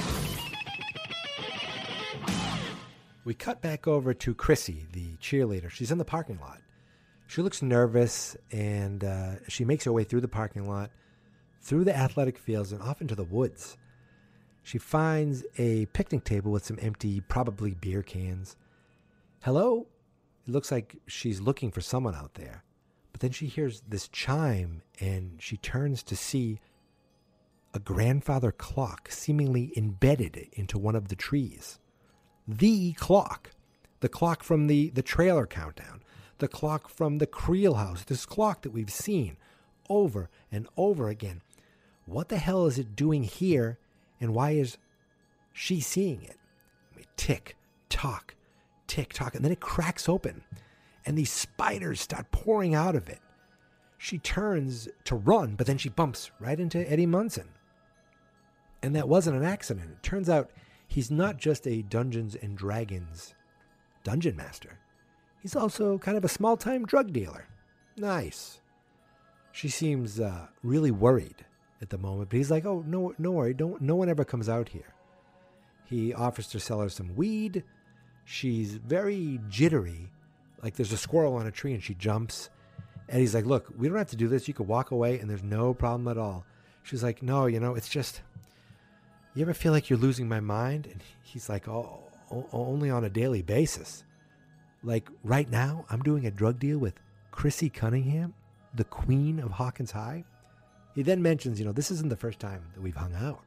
We cut back over to Chrissy, the cheerleader. She's in the parking lot. She looks nervous, and she makes her way through the parking lot, through the athletic fields, and off into the woods. She finds a picnic table with some empty, probably beer cans. Hello? It looks like she's looking for someone out there. But then she hears this chime, and she turns to see a grandfather clock seemingly embedded into one of the trees. The clock from the trailer countdown, the clock from the Creel house, this clock that we've seen over and over again. What the hell is it doing here, and why is she seeing it? I mean, tick, tock, and then it cracks open, and these spiders start pouring out of it. She turns to run, but then she bumps right into Eddie Munson. And that wasn't an accident. It turns out he's not just a Dungeons and Dragons dungeon master. He's also kind of a small-time drug dealer. Nice. She seems really worried at the moment, but he's like, "Oh, no worry. No one ever comes out here." He offers to sell her some weed. She's very jittery. Like there's a squirrel on a tree and she jumps. And he's like, "Look, we don't have to do this. You could walk away and there's no problem at all." She's like, "No, it's just, you ever feel like you're losing my mind?" And he's like, "Oh, only on a daily basis. Like right now, I'm doing a drug deal with Chrissy Cunningham, the queen of Hawkins High." He then mentions, this isn't the first time that we've hung out.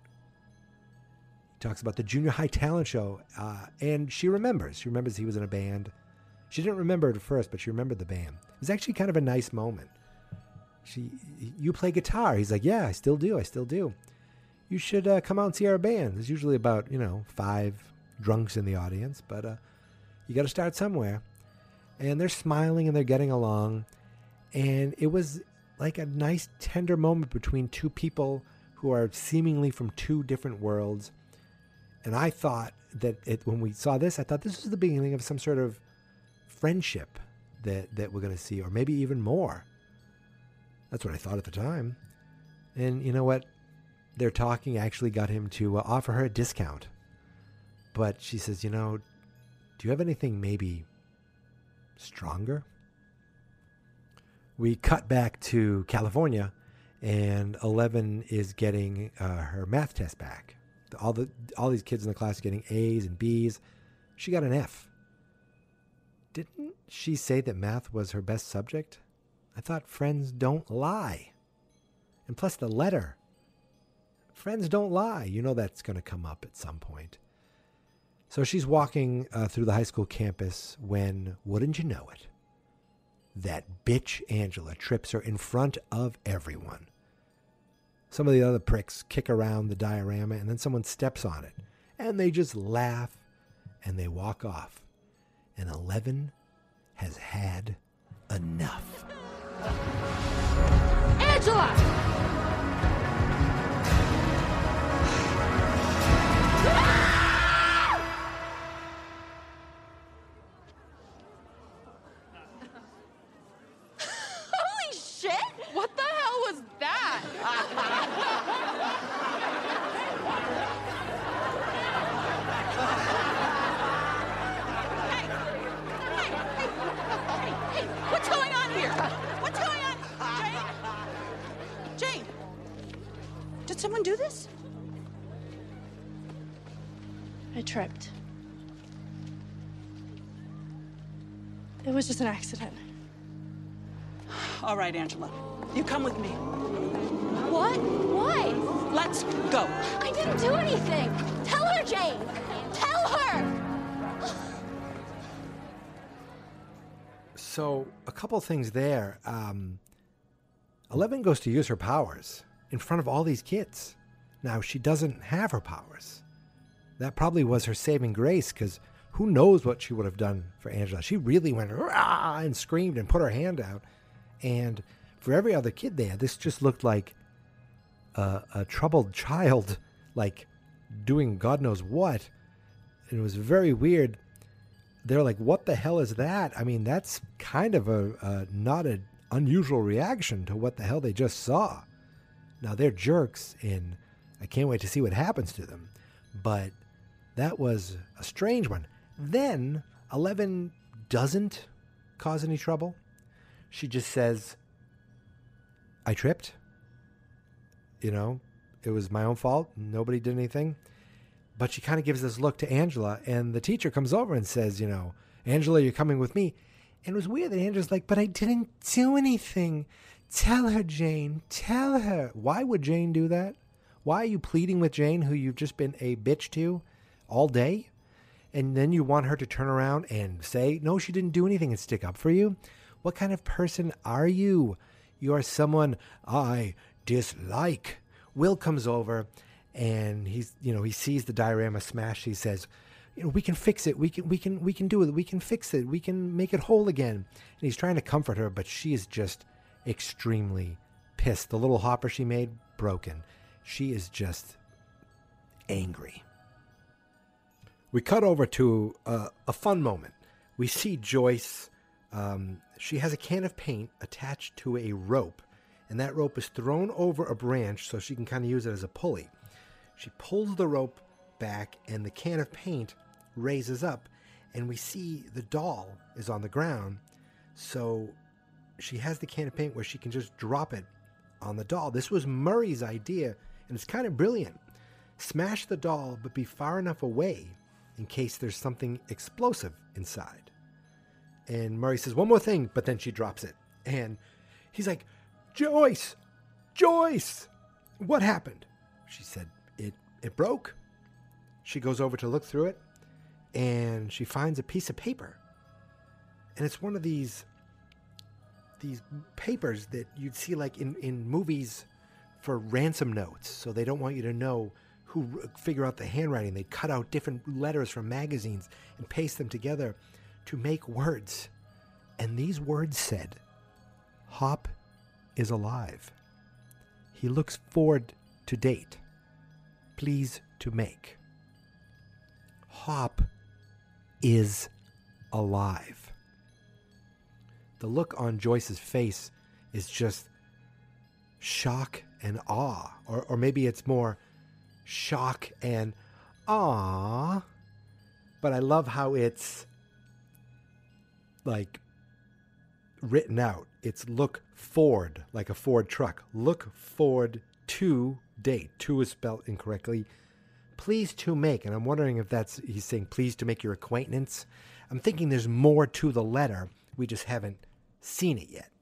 He talks about the junior high talent show, and she remembers. She remembers he was in a band. She didn't remember it at first, but she remembered the band. It was actually kind of a nice moment. You play guitar? He's like, "Yeah, I still do. You should come out and see our band." There's usually about, 5 drunks in the audience, but you got to start somewhere. And they're smiling and they're getting along. And it was like a nice, tender moment between two people who are seemingly from two different worlds. And I thought that when we saw this, I thought this was the beginning of some sort of friendship that we're going to see, or maybe even more. That's what I thought at the time. And you know what? Their talking actually got him to offer her a discount. But she says, "Do you have anything maybe stronger?" We cut back to California, and 11 is getting her math test back. All these kids in the class are getting A's and B's. She got an F. Didn't she say that math was her best subject? I thought friends don't lie. And plus the letter. Friends don't lie. That's going to come up at some point. So she's walking through the high school campus when, wouldn't you know it, that bitch Angela trips her in front of everyone. Some of the other pricks kick around the diorama, and then someone steps on it. And they just laugh, and they walk off. And 11 has had enough. Angela! Holy shit! What the hell was that? Hey, what's going on here? What's going on? Jane? Did someone do this? I tripped. It was just an accident. All right, Angela. You come with me. What? Why? Let's go. I didn't do anything. Tell her, Jane. Tell her. So, a couple things there. 11 goes to use her powers in front of all these kids. Now, she doesn't have her powers. That probably was her saving grace, because who knows what she would have done for Angela. She really went rah and screamed and put her hand out. And for every other kid there, this just looked like a troubled child, like doing God knows what. And it was very weird. they're like, what the hell is that? I mean, that's kind of not an unusual reaction to what the hell they just saw. Now, they're jerks, and I can't wait to see what happens to them. But that was a strange one. Then 11 doesn't cause any trouble. She just says, I tripped. You know, it was my own fault. Nobody did anything. But she kind of gives this look to Angela, and the teacher comes over and says, you know, Angela, you're coming with me. And it was weird that Angela's like, but I didn't do anything. Tell her, Jane. Tell her. Why would Jane do that? Why are you pleading with Jane, who you've just been a bitch to all day? And then you want her to turn around and say, no, she didn't do anything and stick up for you? What kind of person are you? You are someone I dislike. Will comes over, and he sees the diorama smash. He says, you know, we can fix it. We can do it. We can fix it. We can make it whole again. And he's trying to comfort her, but she is just extremely pissed. The little hopper she made, broken. She is just angry. We cut over to a fun moment. We see Joyce. She has a can of paint attached to a rope, and that rope is thrown over a branch so she can kind of use it as a pulley. She pulls the rope back, and the can of paint raises up, and we see the doll is on the ground. So she has the can of paint where she can just drop it on the doll. This was Murray's idea, and it's kind of brilliant. Smash the doll, but be far enough away in case there's something explosive inside. And Murray says, one more thing, but then she drops it. And he's like, Joyce! Joyce! What happened? She said, it broke. She goes over to look through it, and she finds a piece of paper. And it's one of these papers that you'd see like in movies for ransom notes. So they don't want you to know who figure out the handwriting. They cut out different letters from magazines and paste them together to make words. And these words said, Hop is alive. He looks forward to date. Please to make. Hop is alive. The look on Joyce's face is just shock and awe. Or maybe it's more shock and awe. But I love how it's like written out. It's look forward, like a Ford truck. Look forward to date. To is spelled incorrectly. Please to make. And I'm wondering if he's saying please to make your acquaintance. I'm thinking there's more to the letter. We just haven't seen it yet.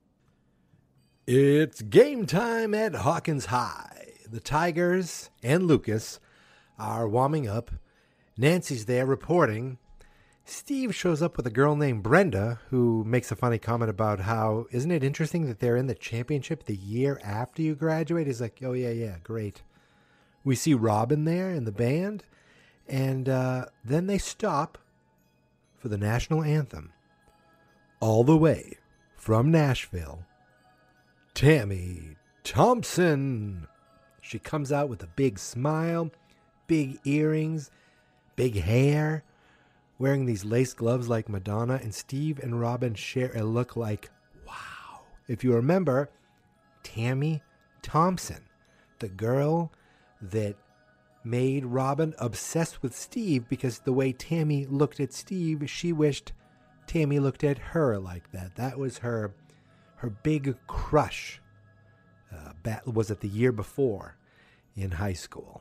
It's game time at Hawkins High. The Tigers and Lucas are warming up. Nancy's there reporting. Steve shows up with a girl named Brenda, who makes a funny comment about how, isn't it interesting that they're in the championship the year after you graduate? He's like, oh, yeah, great. We see Robin there in the band, and then they stop for the national anthem. All the way from Nashville, Tammy Thompson. She comes out with a big smile, big earrings, big hair, wearing these lace gloves like Madonna, and Steve and Robin share a look like, wow. If you remember, Tammy Thompson, the girl that made Robin obsessed with Steve because the way Tammy looked at Steve, she wished Tammy looked at her like that. That was her big crush. Was it the year before in high school?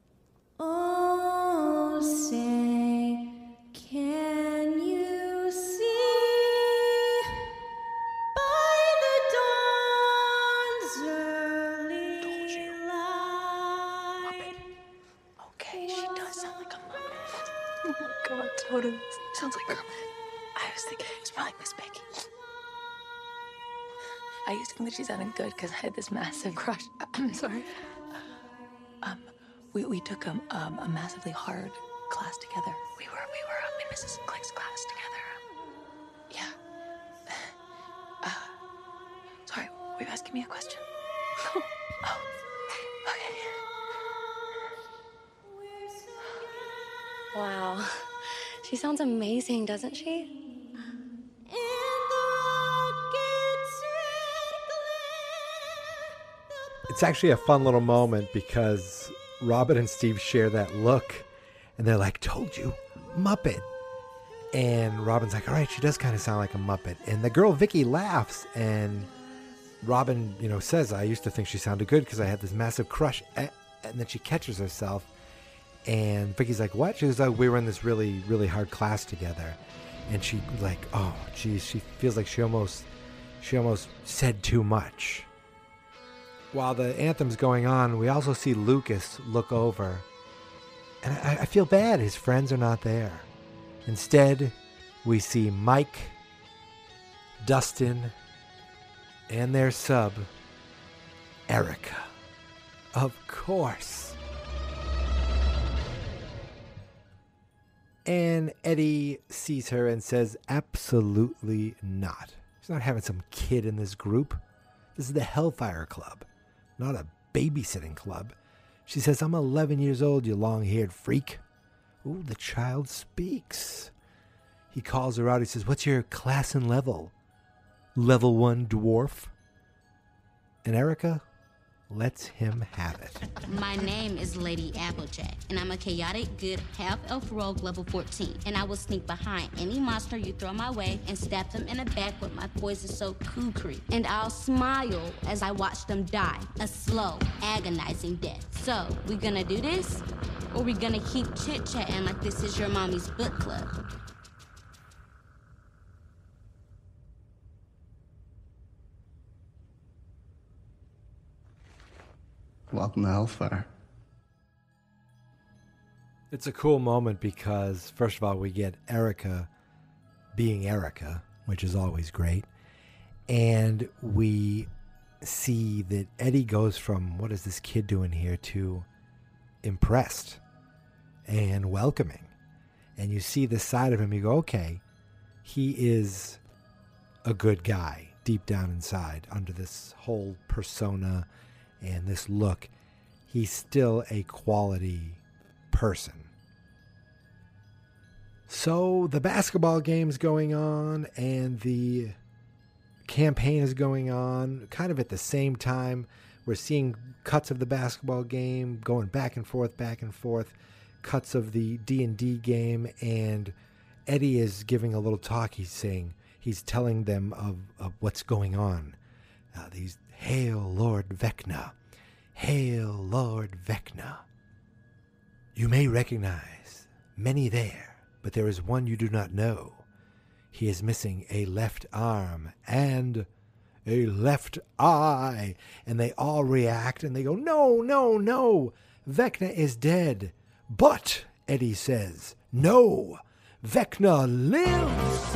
Oh, say, can you see by the dawn's early light? Okay, she does sound like a Muppet. Oh my god, totally. Sounds like Kermit. I was thinking it's probably Miss Piggy. I used to think that she sounded good because I had this massive crush. I'm sorry. We took a massively hard class together. We were in Mrs. Click's class together. Yeah. Sorry, were you asking me a question? Oh, okay. Wow. She sounds amazing, doesn't she? It's actually a fun little moment because Robin and Steve share that look and they're like, told you, Muppet. And Robin's like, all right, she does kind of sound like a Muppet. And the girl Vicky laughs and Robin, says, I used to think she sounded good because I had this massive crush. And then she catches herself and Vicky's like, what? She was like, we were in this really, really hard class together. And she like, oh, geez, she feels like she almost said too much. While the anthem's going on, we also see Lucas look over. And I feel bad his friends are not there. Instead, we see Mike, Dustin, and their sub, Erica. Of course. And Eddie sees her and says, absolutely not. He's not having some kid in this group. This is the Hellfire Club, not a babysitting club. She says, I'm 11 years old, you long-haired freak. Ooh, the child speaks. He calls her out. He says, what's your class and level? Level 1 dwarf. And Erica lets him have it. My name is Lady Applejack, and I'm a chaotic, good, half-elf rogue level 14. And I will sneak behind any monster you throw my way and stab them in the back with my poison-soaked kukri. And I'll smile as I watch them die, a slow, agonizing death. So, we gonna do this? Or we gonna keep chit-chatting like this is your mommy's book club? Welcome to Hellfire. It's a cool moment because, first of all, we get Erica being Erica, which is always great. And we see that Eddie goes from, what is this kid doing here, to impressed and welcoming. And you see this side of him, you go, okay, he is a good guy deep down inside under this whole persona and this look. He's still a quality person. So the basketball game's going on and the campaign is going on kind of at the same time. We're seeing cuts of the basketball game going back and forth, cuts of the D&D game, and Eddie is giving a little talk. He's telling them of what's going on. These Hail, Lord Vecna. Hail, Lord Vecna. You may recognize many there, but there is one you do not know. He is missing a left arm and a left eye. And they all react and they go, no, no, no. Vecna is dead. But, Eddie says, no, Vecna lives.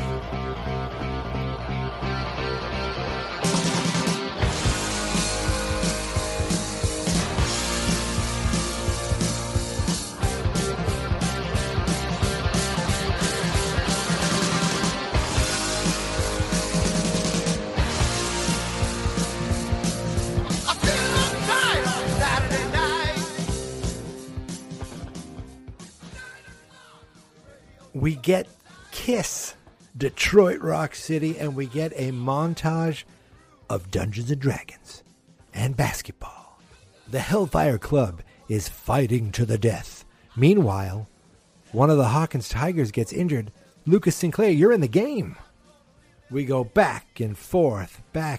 We get Kiss, Detroit Rock City, and we get a montage of Dungeons and Dragons and basketball. The Hellfire Club is fighting to the death. Meanwhile, one of the Hawkins Tigers gets injured. Lucas Sinclair, you're in the game. We go back and forth,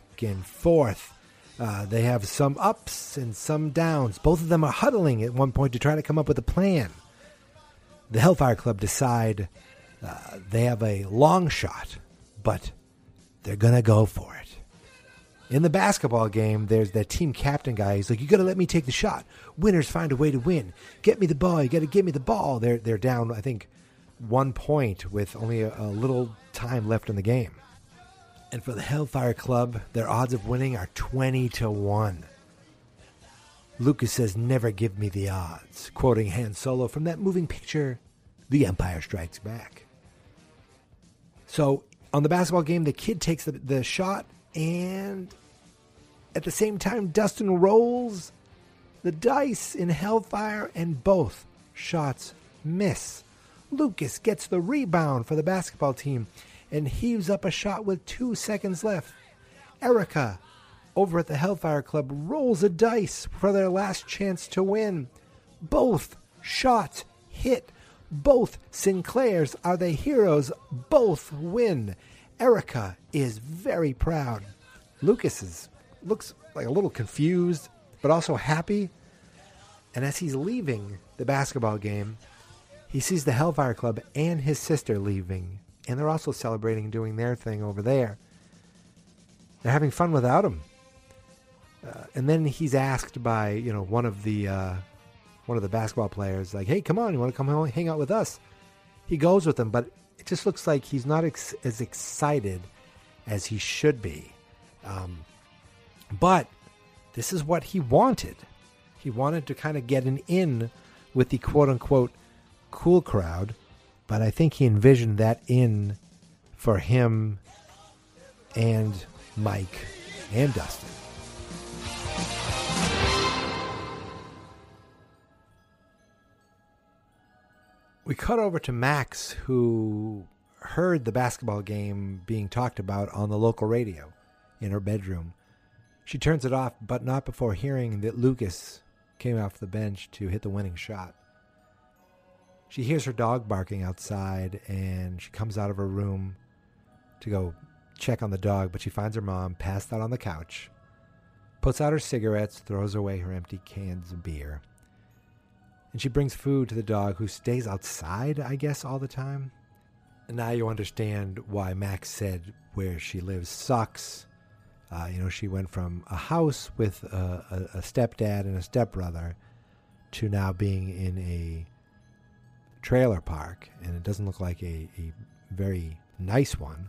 They have some ups and some downs. Both of them are huddling at one point to try to come up with a plan. The Hellfire Club decide they have a long shot, but they're going to go for it. In the basketball game, there's that team captain guy. He's like, you got to let me take the shot. Winners find a way to win. Get me the ball. You got to give me the ball. They're down, I think, 1 point with only a little time left in the game. And for the Hellfire Club, their odds of winning are 20-1. Lucas says, never give me the odds, quoting Han Solo from that moving picture, The Empire Strikes Back. So, on the basketball game, the kid takes the shot, and at the same time, Dustin rolls the dice in Hellfire, and both shots miss. Lucas gets the rebound for the basketball team and heaves up a shot with 2 seconds left. Erica, over at the Hellfire Club, rolls a dice for their last chance to win. Both shots hit. Both Sinclairs are the heroes. Both win. Erica is very proud. Lucas looks like a little confused, but also happy. And as he's leaving the basketball game, he sees the Hellfire Club and his sister leaving. And they're also celebrating, doing their thing over there. They're having fun without him. And then he's asked by, one of the basketball players, like, hey, come on, you want to come home, hang out with us? He goes with them, but it just looks like he's not as excited as he should be. But this is what he wanted. He wanted to kind of get an in with the quote-unquote cool crowd, but I think he envisioned that in for him and Mike and Dustin. We cut over to Max, who heard the basketball game being talked about on the local radio in her bedroom. She turns it off, but not before hearing that Lucas came off the bench to hit the winning shot. She hears her dog barking outside, and she comes out of her room to go check on the dog, but she finds her mom passed out on the couch, puts out her cigarettes, throws away her empty cans of beer. And she brings food to the dog, who stays outside, I guess, all the time. And now you understand why Max said where she lives sucks. She went from a house with a stepdad and a stepbrother to now being in a trailer park. And it doesn't look like a very nice one,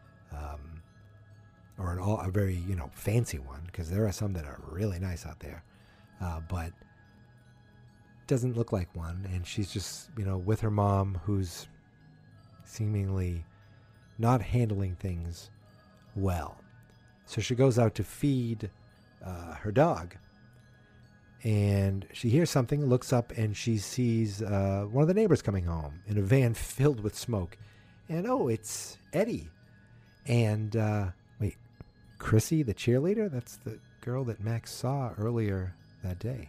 or a very, fancy one, because there are some that are really nice out there. But doesn't look like one, and she's just with her mom, who's seemingly not handling things well. So she goes out to feed her dog, and she hears something, looks up, and she sees one of the neighbors coming home in a van filled with smoke. And it's Eddie. And wait, Chrissy, the cheerleader? That's the girl that Max saw earlier that day.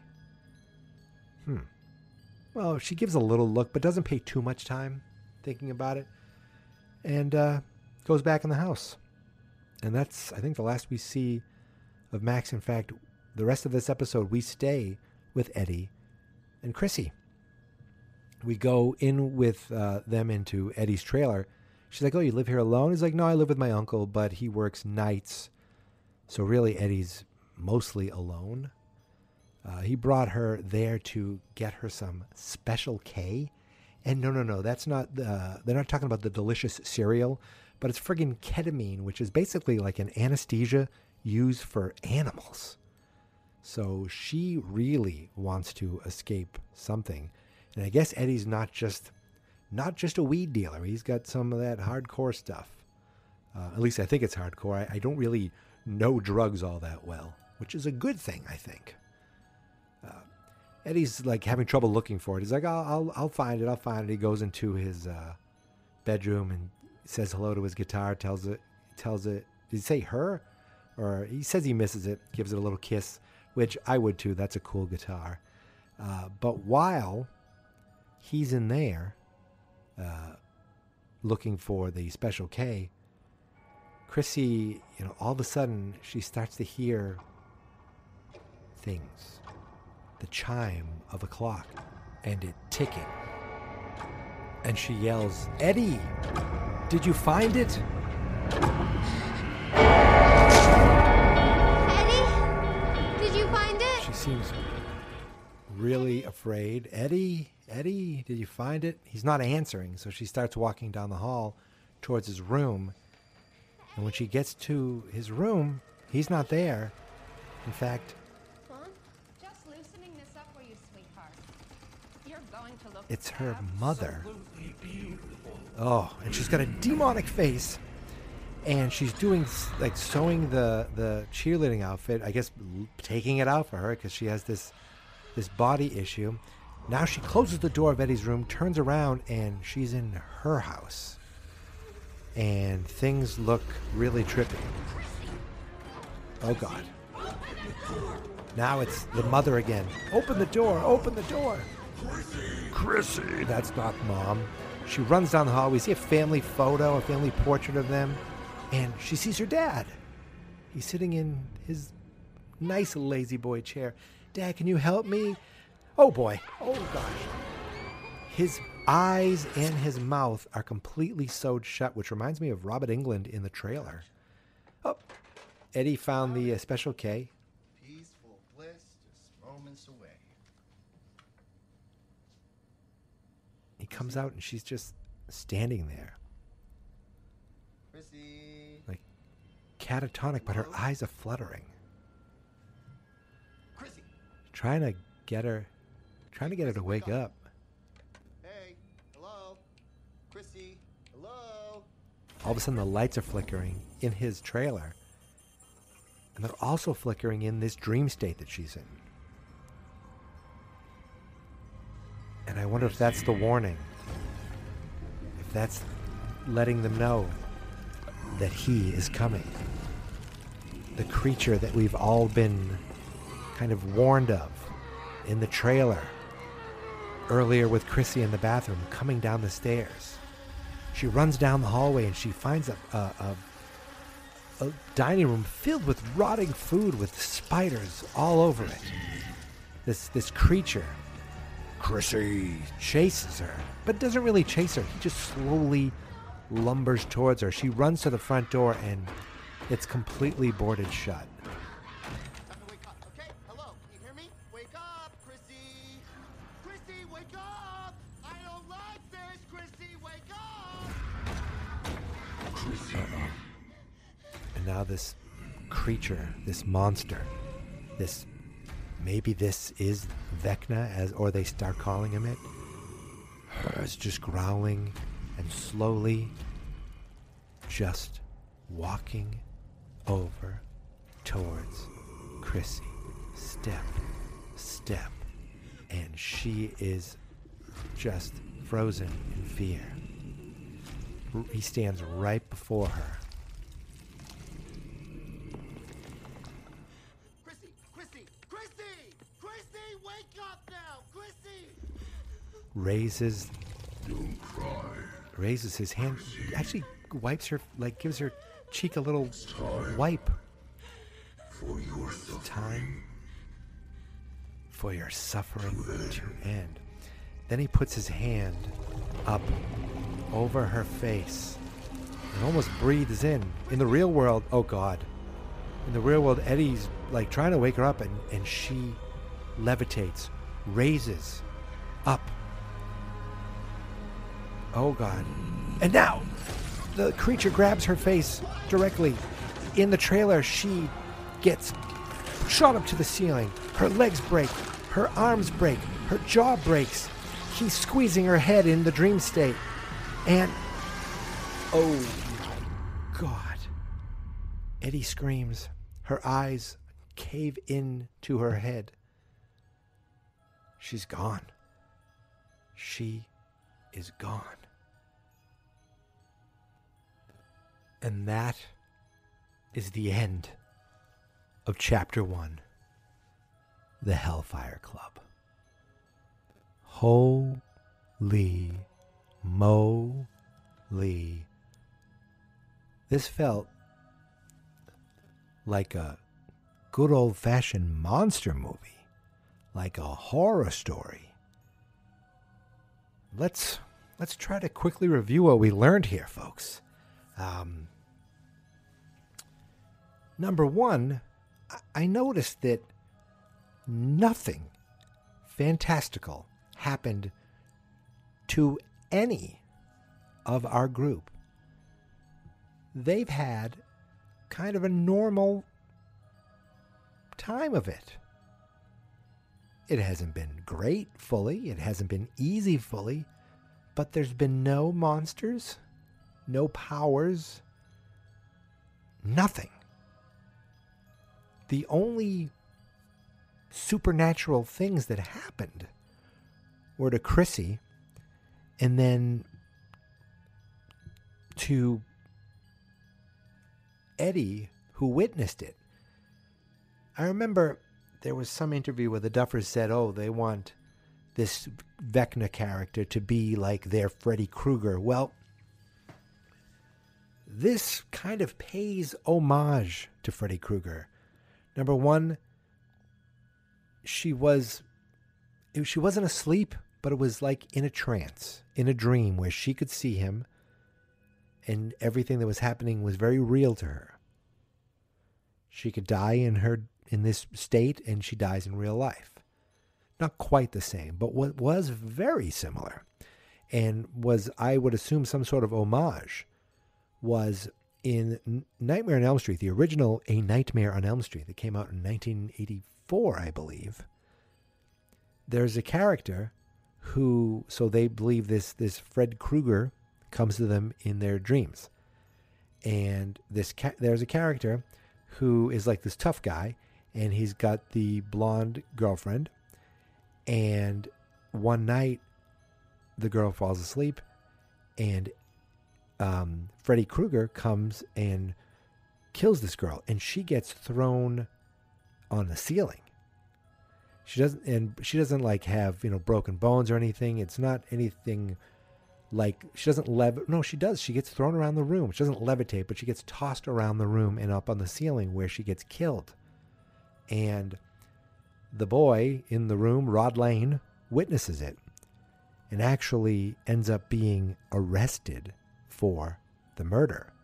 Well, she gives a little look, but doesn't pay too much time thinking about it, and goes back in the house. And that's, I think, the last we see of Max. In fact, the rest of this episode, we stay with Eddie and Chrissy. We go in with them into Eddie's trailer. She's like, oh, you live here alone? He's like, no, I live with my uncle, but he works nights. So really, Eddie's mostly alone. He brought her there to get her some Special K. And no, that's not, they're not talking about the delicious cereal, but it's friggin' ketamine, which is basically like an anesthesia used for animals. So she really wants to escape something. And I guess Eddie's not just a weed dealer. He's got some of that hardcore stuff. At least I think it's hardcore. I don't really know drugs all that well, which is a good thing, I think. Eddie's like having trouble looking for it. He's like, I'll find it. He goes into his bedroom and says hello to his guitar, tells it, did he say her? Or he says he misses it, gives it a little kiss, which I would too. That's a cool guitar. But while he's in there looking for the Special K, Chrissy, all of a sudden she starts to hear things. The chime of a clock and it ticking. And she yells, Eddie, did you find it? Eddie, did you find it? She seems really afraid. Eddie, did you find it? He's not answering, so she starts walking down the hall towards his room. And when she gets to his room, he's not there. In fact, it's her mother. Oh, and she's got a demonic face. And she's doing, like, sewing the cheerleading outfit. I guess taking it out for her because she has this body issue. Now she closes the door of Eddie's room, turns around, and she's in her house. And things look really trippy. Oh, God. Now it's the mother again. Open the door, open the door. Chrissy. That's not Mom. She runs down the hall. We see a family photo, a family portrait of them. And she sees her dad. He's sitting in his nice lazy boy chair. Dad, can you help me? Oh, boy. Oh, gosh. His eyes and his mouth are completely sewed shut, which reminds me of Robert Englund in the trailer. Oh, Eddie found the Special K. Peaceful bliss just moments away. He comes out and she's just standing there. Chrissy. Like catatonic, but her eyes are fluttering. Chrissy. Trying to get her to wake up. Hey, hello. Chrissy, hello. All of a sudden the lights are flickering in his trailer. And they're also flickering in this dream state that she's in. And I wonder if that's the warning. If that's letting them know that he is coming. The creature that we've all been kind of warned of in the trailer. Earlier with Chrissy in the bathroom, coming down the stairs. She runs down the hallway and she finds a dining room filled with rotting food with spiders all over it. This creature, Chrissy, chases her, but doesn't really chase her. He just slowly lumbers towards her. She runs to the front door and it's completely boarded shut. Now this creature, this monster, maybe this is Vecna, or they start calling him it, is just growling and slowly just walking over towards Chrissy, step, and she is just frozen in fear. He stands right before her. Raises his hand, actually wipes her, like gives her cheek a little wipe. It's time for your suffering to end. Then he puts his hand up over her face and almost breathes in. In the real world, oh God. In the real world, Eddie's like trying to wake her up and she levitates, raises up. Oh, God. And now, the creature grabs her face directly. In the trailer, she gets shot up to the ceiling. Her legs break. Her arms break. Her jaw breaks. He's squeezing her head in the dream state. And, oh, my God. Eddie screams. Her eyes cave in to her head. She's gone. She is gone. And that is the end of Chapter 1, The Hellfire Club. Holy moly. This felt like a good old-fashioned monster movie, like a horror story. Let's try to quickly review what we learned here, folks. Number one, I noticed that nothing fantastical happened to any of our group. They've had kind of a normal time of it. It hasn't been great fully. It hasn't been easy fully. But there's been no monsters, no powers, nothing. The only supernatural things that happened were to Chrissy, and then to Eddie, who witnessed it. I remember there was some interview where the Duffers said, oh, they want this Vecna character to be like their Freddy Krueger. Well, this kind of pays homage to Freddy Krueger. Number one, she wasn't asleep, but it was like in a trance, in a dream where she could see him and everything that was happening was very real to her. She could die in this state, and she dies in real life. Not quite the same, but what was very similar, and was, I would assume, some sort of homage, was in Nightmare on Elm Street, the original A Nightmare on Elm Street that came out in 1984, I believe. There's a character who, so they believe this Fred Krueger comes to them in their dreams. And there's a character who is like this tough guy, and he's got the blonde girlfriend. And one night, the girl falls asleep, and Freddy Krueger comes and kills this girl, and she gets thrown on the ceiling. She doesn't like have, broken bones or anything. It's not anything like, she doesn't no, she does. She gets thrown around the room. She doesn't levitate, but she gets tossed around the room and up on the ceiling where she gets killed. And the boy in the room, Rod Lane, witnesses it and actually ends up being arrested for the murder.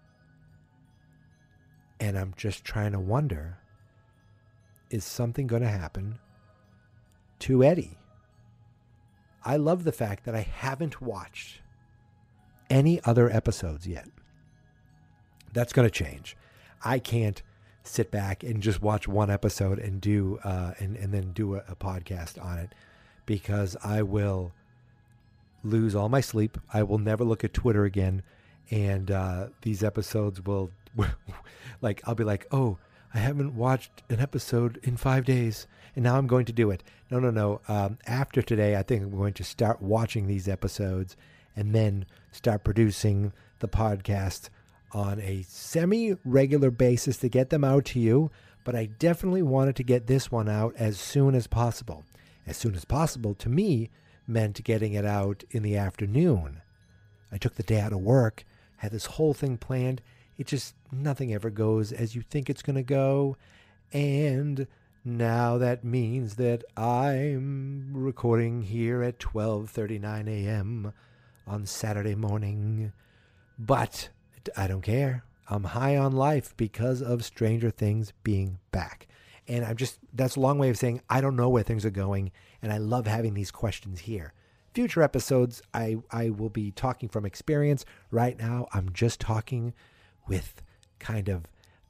And I'm just trying to wonder, is something going to happen to Eddie? I love the fact that I haven't watched any other episodes yet. That's going to change. I can't sit back and just watch one episode and do and then do a podcast on it, because I will lose all my sleep. I will never look at Twitter again, and these episodes will like, I'll be like, oh, I haven't watched an episode in 5 days, and now I'm going to do it. No. After today, I think I'm going to start watching these episodes and then start producing the podcast on a semi-regular basis to get them out to you. But I definitely wanted to get this one out as soon as possible. As soon as possible, to me, meant getting it out in the afternoon. I took the day out of work, had this whole thing planned. It just, nothing ever goes as you think it's going to go. And now that means that I'm recording here at 12:39 a.m. on Saturday morning. But I don't care. I'm high on life because of Stranger Things being back. And that's a long way of saying I don't know where things are going, and I love having these questions here. Future episodes, I will be talking from experience. Right now, I'm just talking with kind of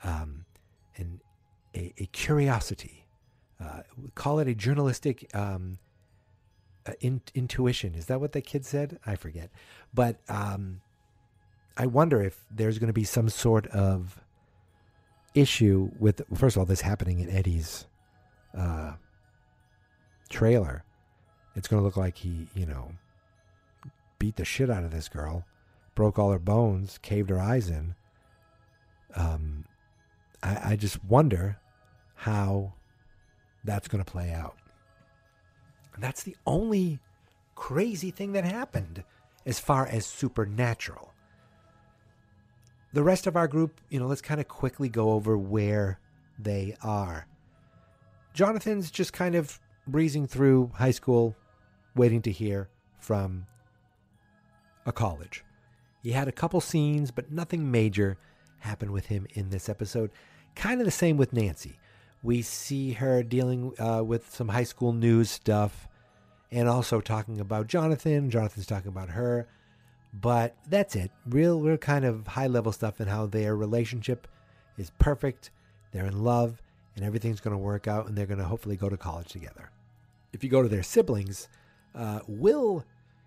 a curiosity. Call it a journalistic intuition. Is that what the kid said? I forget. But I wonder if there's going to be some sort of issue with, first of all, this happening in Eddie's trailer. It's going to look like he, beat the shit out of this girl, broke all her bones, caved her eyes in. I just wonder how that's going to play out. And that's the only crazy thing that happened as far as supernatural. The rest of our group, let's kind of quickly go over where they are. Jonathan's just kind of breezing through high school, waiting to hear from a college. He had a couple scenes, but nothing major happened with him in this episode. Kind of the same with Nancy. We see her dealing with some high school news stuff and also talking about Jonathan. Jonathan's talking about her. But that's it. Real kind of high-level stuff and how their relationship is perfect. They're in love, and everything's going to work out, and they're going to hopefully go to college together. If you go to their siblings, Will,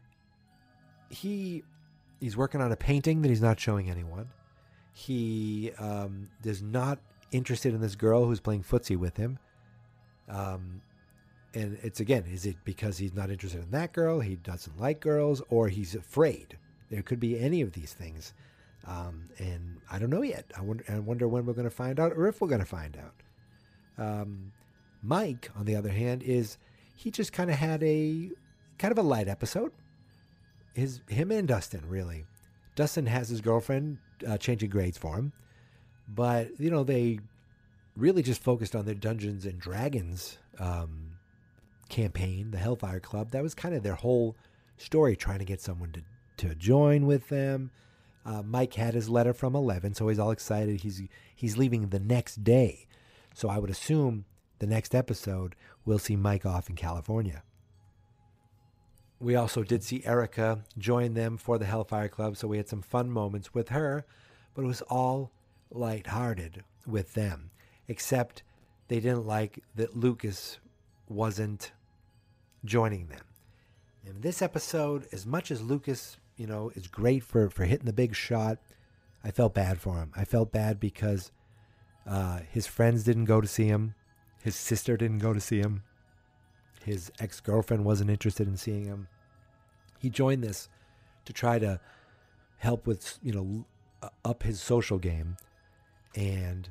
he's working on a painting that he's not showing anyone. He is not interested in this girl who's playing footsie with him. And it's, again, is it because he's not interested in that girl, he doesn't like girls, or he's afraid? There could be any of these things. And I don't know yet. I wonder when we're going to find out, or if we're going to find out. Mike, on the other hand, he just kind of had a light episode. Him and Dustin, really. Dustin has his girlfriend changing grades for him. But, they really just focused on their Dungeons and Dragons campaign, the Hellfire Club. That was kind of their whole story, trying to get someone to join with them. Mike had his letter from 11, so he's all excited. He's leaving the next day. So I would assume the next episode we'll see Mike off in California. We also did see Erica join them for the Hellfire Club, so we had some fun moments with her, but it was all lighthearted with them, except they didn't like that Lucas wasn't joining them. In this episode, as much as Lucas, is great for hitting the big shot, I felt bad for him. I felt bad because his friends didn't go to see him. His sister didn't go to see him. His ex-girlfriend wasn't interested in seeing him. He joined this to try to help with, up his social game. And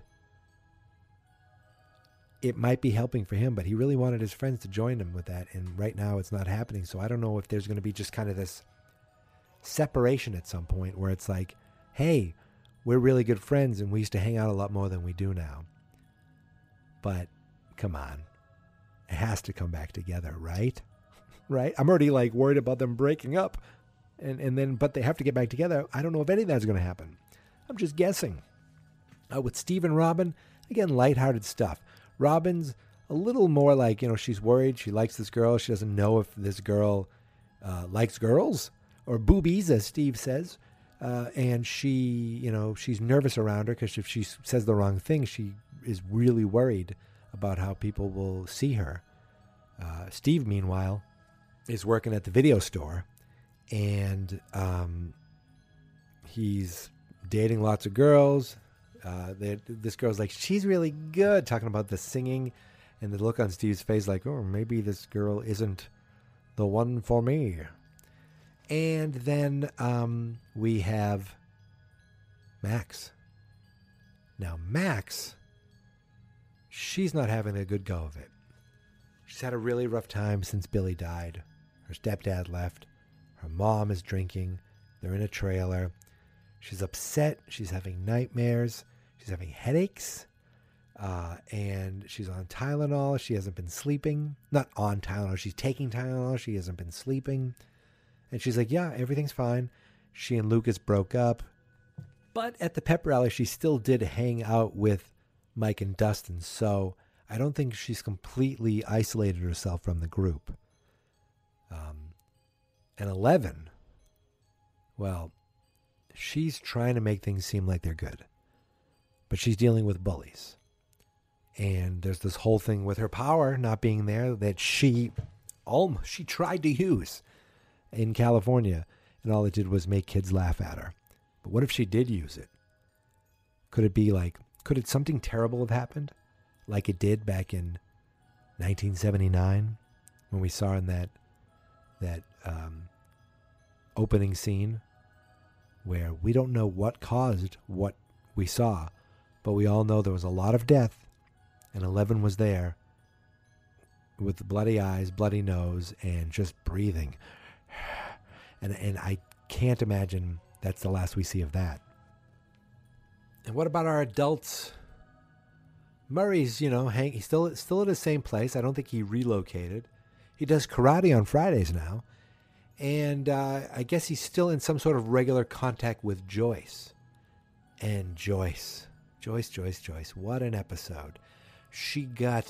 it might be helping for him, but he really wanted his friends to join him with that. And right now it's not happening. So I don't know if there's going to be just kind of this separation at some point where it's like, hey, we're really good friends and we used to hang out a lot more than we do now. But come on, it has to come back together, right? Right? I'm already worried about them breaking up and then, but they have to get back together. I don't know if any of that's going to happen. I'm just guessing. With Steve and Robin, again, lighthearted stuff. Robin's a little more she's worried. She likes this girl. She doesn't know if this girl likes girls or boobies, as Steve says. And she, she's nervous around her because if she says the wrong thing, she is really worried about how people will see her. Steve, meanwhile, is working at the video store, and he's dating lots of girls. This girl's like, she's really good, talking about the singing, and the look on Steve's face oh, maybe this girl isn't the one for me. And then we have Max. Now, Max, she's not having a good go of it. She's had a really rough time since Billy died. Her stepdad left. Her mom is drinking. They're in a trailer. She's upset. She's having nightmares. She's having headaches. And she's on Tylenol. She hasn't been sleeping. Not on Tylenol. She's taking Tylenol. She hasn't been sleeping. And she's like, yeah, everything's fine. She and Lucas broke up. But at the pep rally, she still did hang out with Mike and Dustin. So I don't think she's completely isolated herself from the group. And 11, well, she's trying to make things seem like they're good. But she's dealing with bullies. And there's this whole thing with her power not being there that she tried to use in California. And all it did was make kids laugh at her. But what if she did use it? Could it something terrible have happened? Like it did back in 1979 when we saw in that opening scene where we don't know what caused what we saw, but we all know there was a lot of death, and 11 was there with bloody eyes, bloody nose, and just breathing. And I can't imagine that's the last we see of that. And what about our adults? Murray's, he's still at the same place. I don't think he relocated. He does karate on Fridays now. And I guess he's still in some sort of regular contact with Joyce. And Joyce. What an episode. She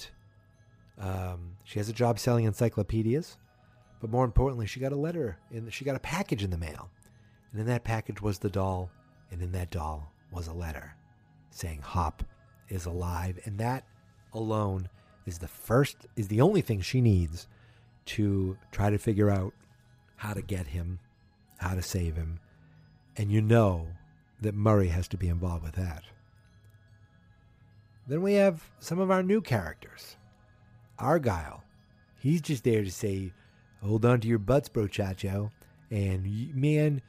has a job selling encyclopedias. But more importantly, she got a package in the mail. And in that package was the doll. And in that doll was a letter saying Hop is alive. And that alone is the only thing she needs to try to figure out how to get him, how to save him. And you know that Murray has to be involved with that. Then we have some of our new characters. Argyle. He's just there to say, hold on to your butts, brochacho. And man,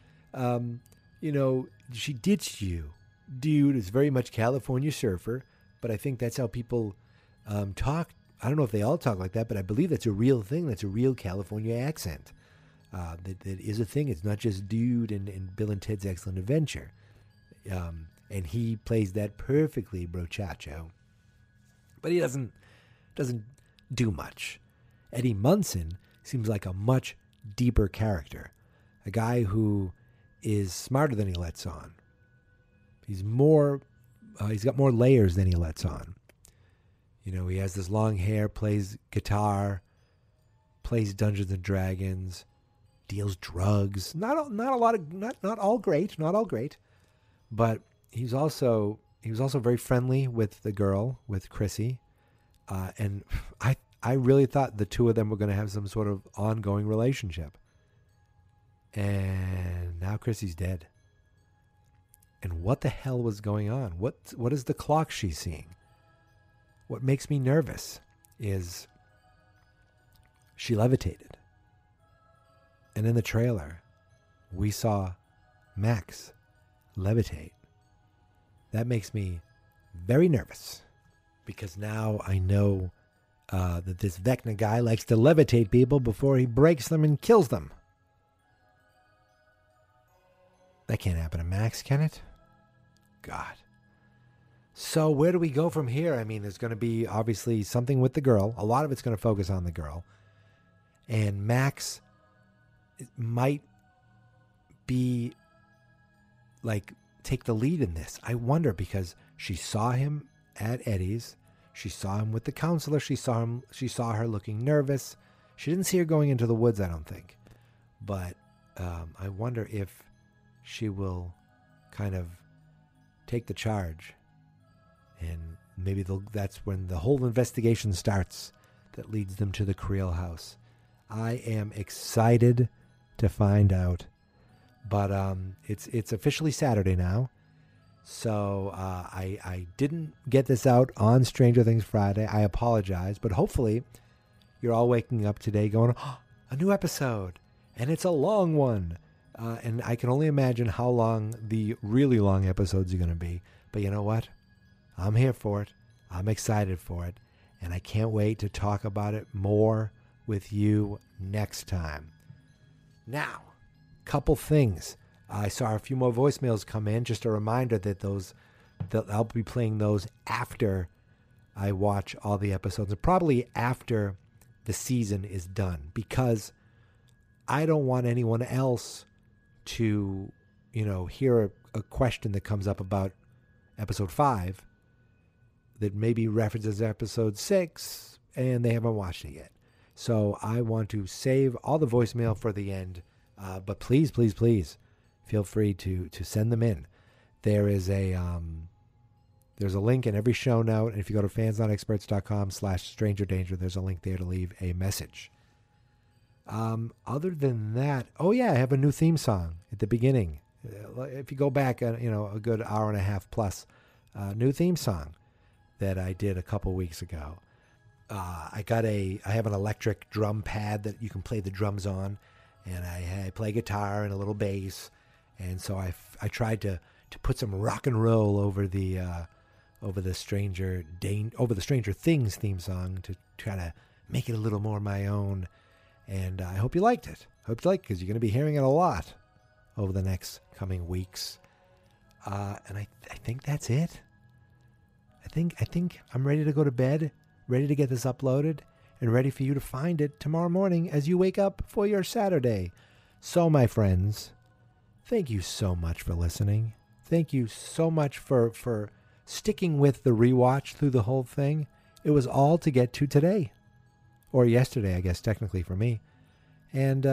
she ditched you. Dude is very much California surfer, but I think that's how people talk. I don't know if they all talk like that, but I believe that's a real thing. That's a real California accent. That is a thing. It's not just dude and Bill and Ted's Excellent Adventure. And he plays that perfectly, brochacho. But he doesn't do much. Eddie Munson seems like a much deeper character. A guy who is smarter than he lets on. He's got more layers than he lets on. He has this long hair, plays guitar, plays Dungeons and Dragons, deals drugs. Not all great, but he was also very friendly with the girl, with Chrissy, and I really thought the two of them were going to have some sort of ongoing relationship. And now Chrissy's dead. And what the hell was going on? What is the clock she's seeing? What makes me nervous is she levitated. And in the trailer, we saw Max levitate. That makes me very nervous because now I know that this Vecna guy likes to levitate people before he breaks them and kills them. That can't happen to Max, can it? God. So where do we go from here? I mean, there's going to be obviously something with the girl. A lot of it's going to focus on the girl. And Max might be take the lead in this. I wonder, because she saw him at Eddie's. She saw him with the counselor. She saw her looking nervous. She didn't see her going into the woods, I don't think. But I wonder if she will kind of take the charge. And maybe that's when the whole investigation starts that leads them to the Creel house. I am excited to find out. But it's officially Saturday now. So I didn't get this out on Stranger Things Friday. I apologize. But hopefully you're all waking up today going, oh, a new episode. And it's a long one. And I can only imagine how long the really long episodes are going to be. But you know what? I'm here for it. I'm excited for it. And I can't wait to talk about it more with you next time. Now, couple things. I saw a few more voicemails come in. Just a reminder that I'll be playing those after I watch all the episodes, and probably after the season is done, because I don't want anyone else to, hear a question that comes up about episode 5 that maybe references episode 6 and they haven't watched it yet. So I want to save all the voicemail for the end. But please, please, please feel free to send them in. There's a link in every show note. And if you go to fansnotexperts.com/strangerdanger, there's a link there to leave a message. Other than that, I have a new theme song at the beginning. If you go back, a good hour and a half plus, new theme song that I did a couple weeks ago. I have an electric drum pad that you can play the drums on. And I play guitar and a little bass, and so I tried to put some rock and roll over the Stranger Things theme song to try to make it a little more my own. And I hope you liked it. Because you're going to be hearing it a lot over the next coming weeks. And I think that's it. I think I'm ready to go to bed, ready to get this uploaded, and ready for you to find it tomorrow morning as you wake up for your Saturday. So, my friends, thank you so much for listening. Thank you so much for sticking with the rewatch through the whole thing. It was all to get to today. Or yesterday, I guess, technically for me. And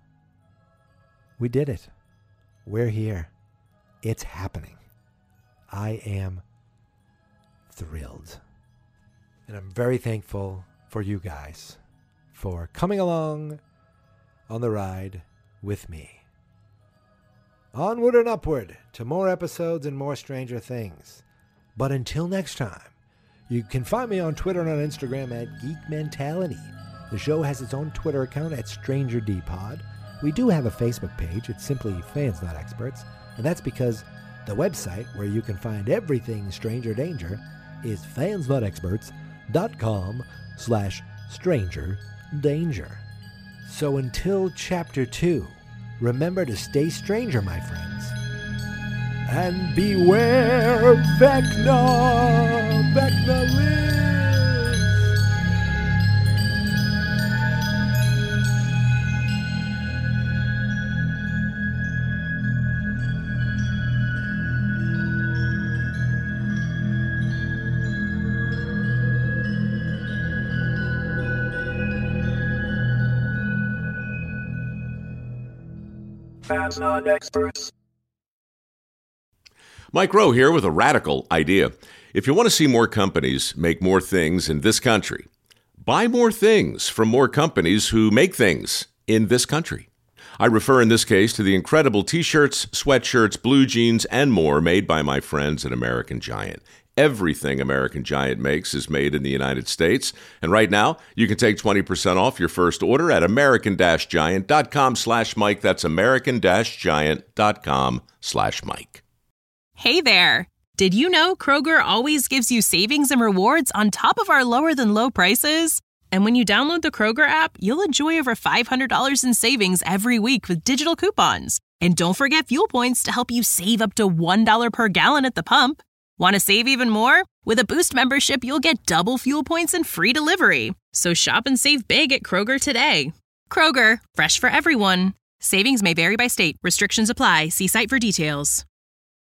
we did it. We're here. It's happening. I am thrilled. And I'm very thankful for you guys for coming along on the ride with me. Onward and upward to more episodes and more Stranger Things. But until next time, you can find me on Twitter and on Instagram at Geek Mentality. The show has its own Twitter account at StrangerDPod. We do have a Facebook page. It's simply Fans Not Experts, and that's because the website where you can find everything Stranger Danger is fansnotexperts.com/Stranger Danger. So until Chapter 2, remember to stay stranger, my friends. And beware Vecna! Vecna lives! Fans Not Experts. Mike Rowe here with a radical idea. If you want to see more companies make more things in this country, buy more things from more companies who make things in this country. I refer in this case to the incredible t-shirts, sweatshirts, blue jeans, and more made by my friends at American Giant. Everything American Giant makes is made in the United States. And right now, you can take 20% off your first order at american-giant.com/Mike. That's american-giant.com/Mike. Hey there! Did you know Kroger always gives you savings and rewards on top of our lower-than-low prices? And when you download the Kroger app, you'll enjoy over $500 in savings every week with digital coupons. And don't forget fuel points to help you save up to $1 per gallon at the pump. Want to save even more? With a Boost membership, you'll get double fuel points and free delivery. So shop and save big at Kroger today. Kroger, fresh for everyone. Savings may vary by state. Restrictions apply. See site for details.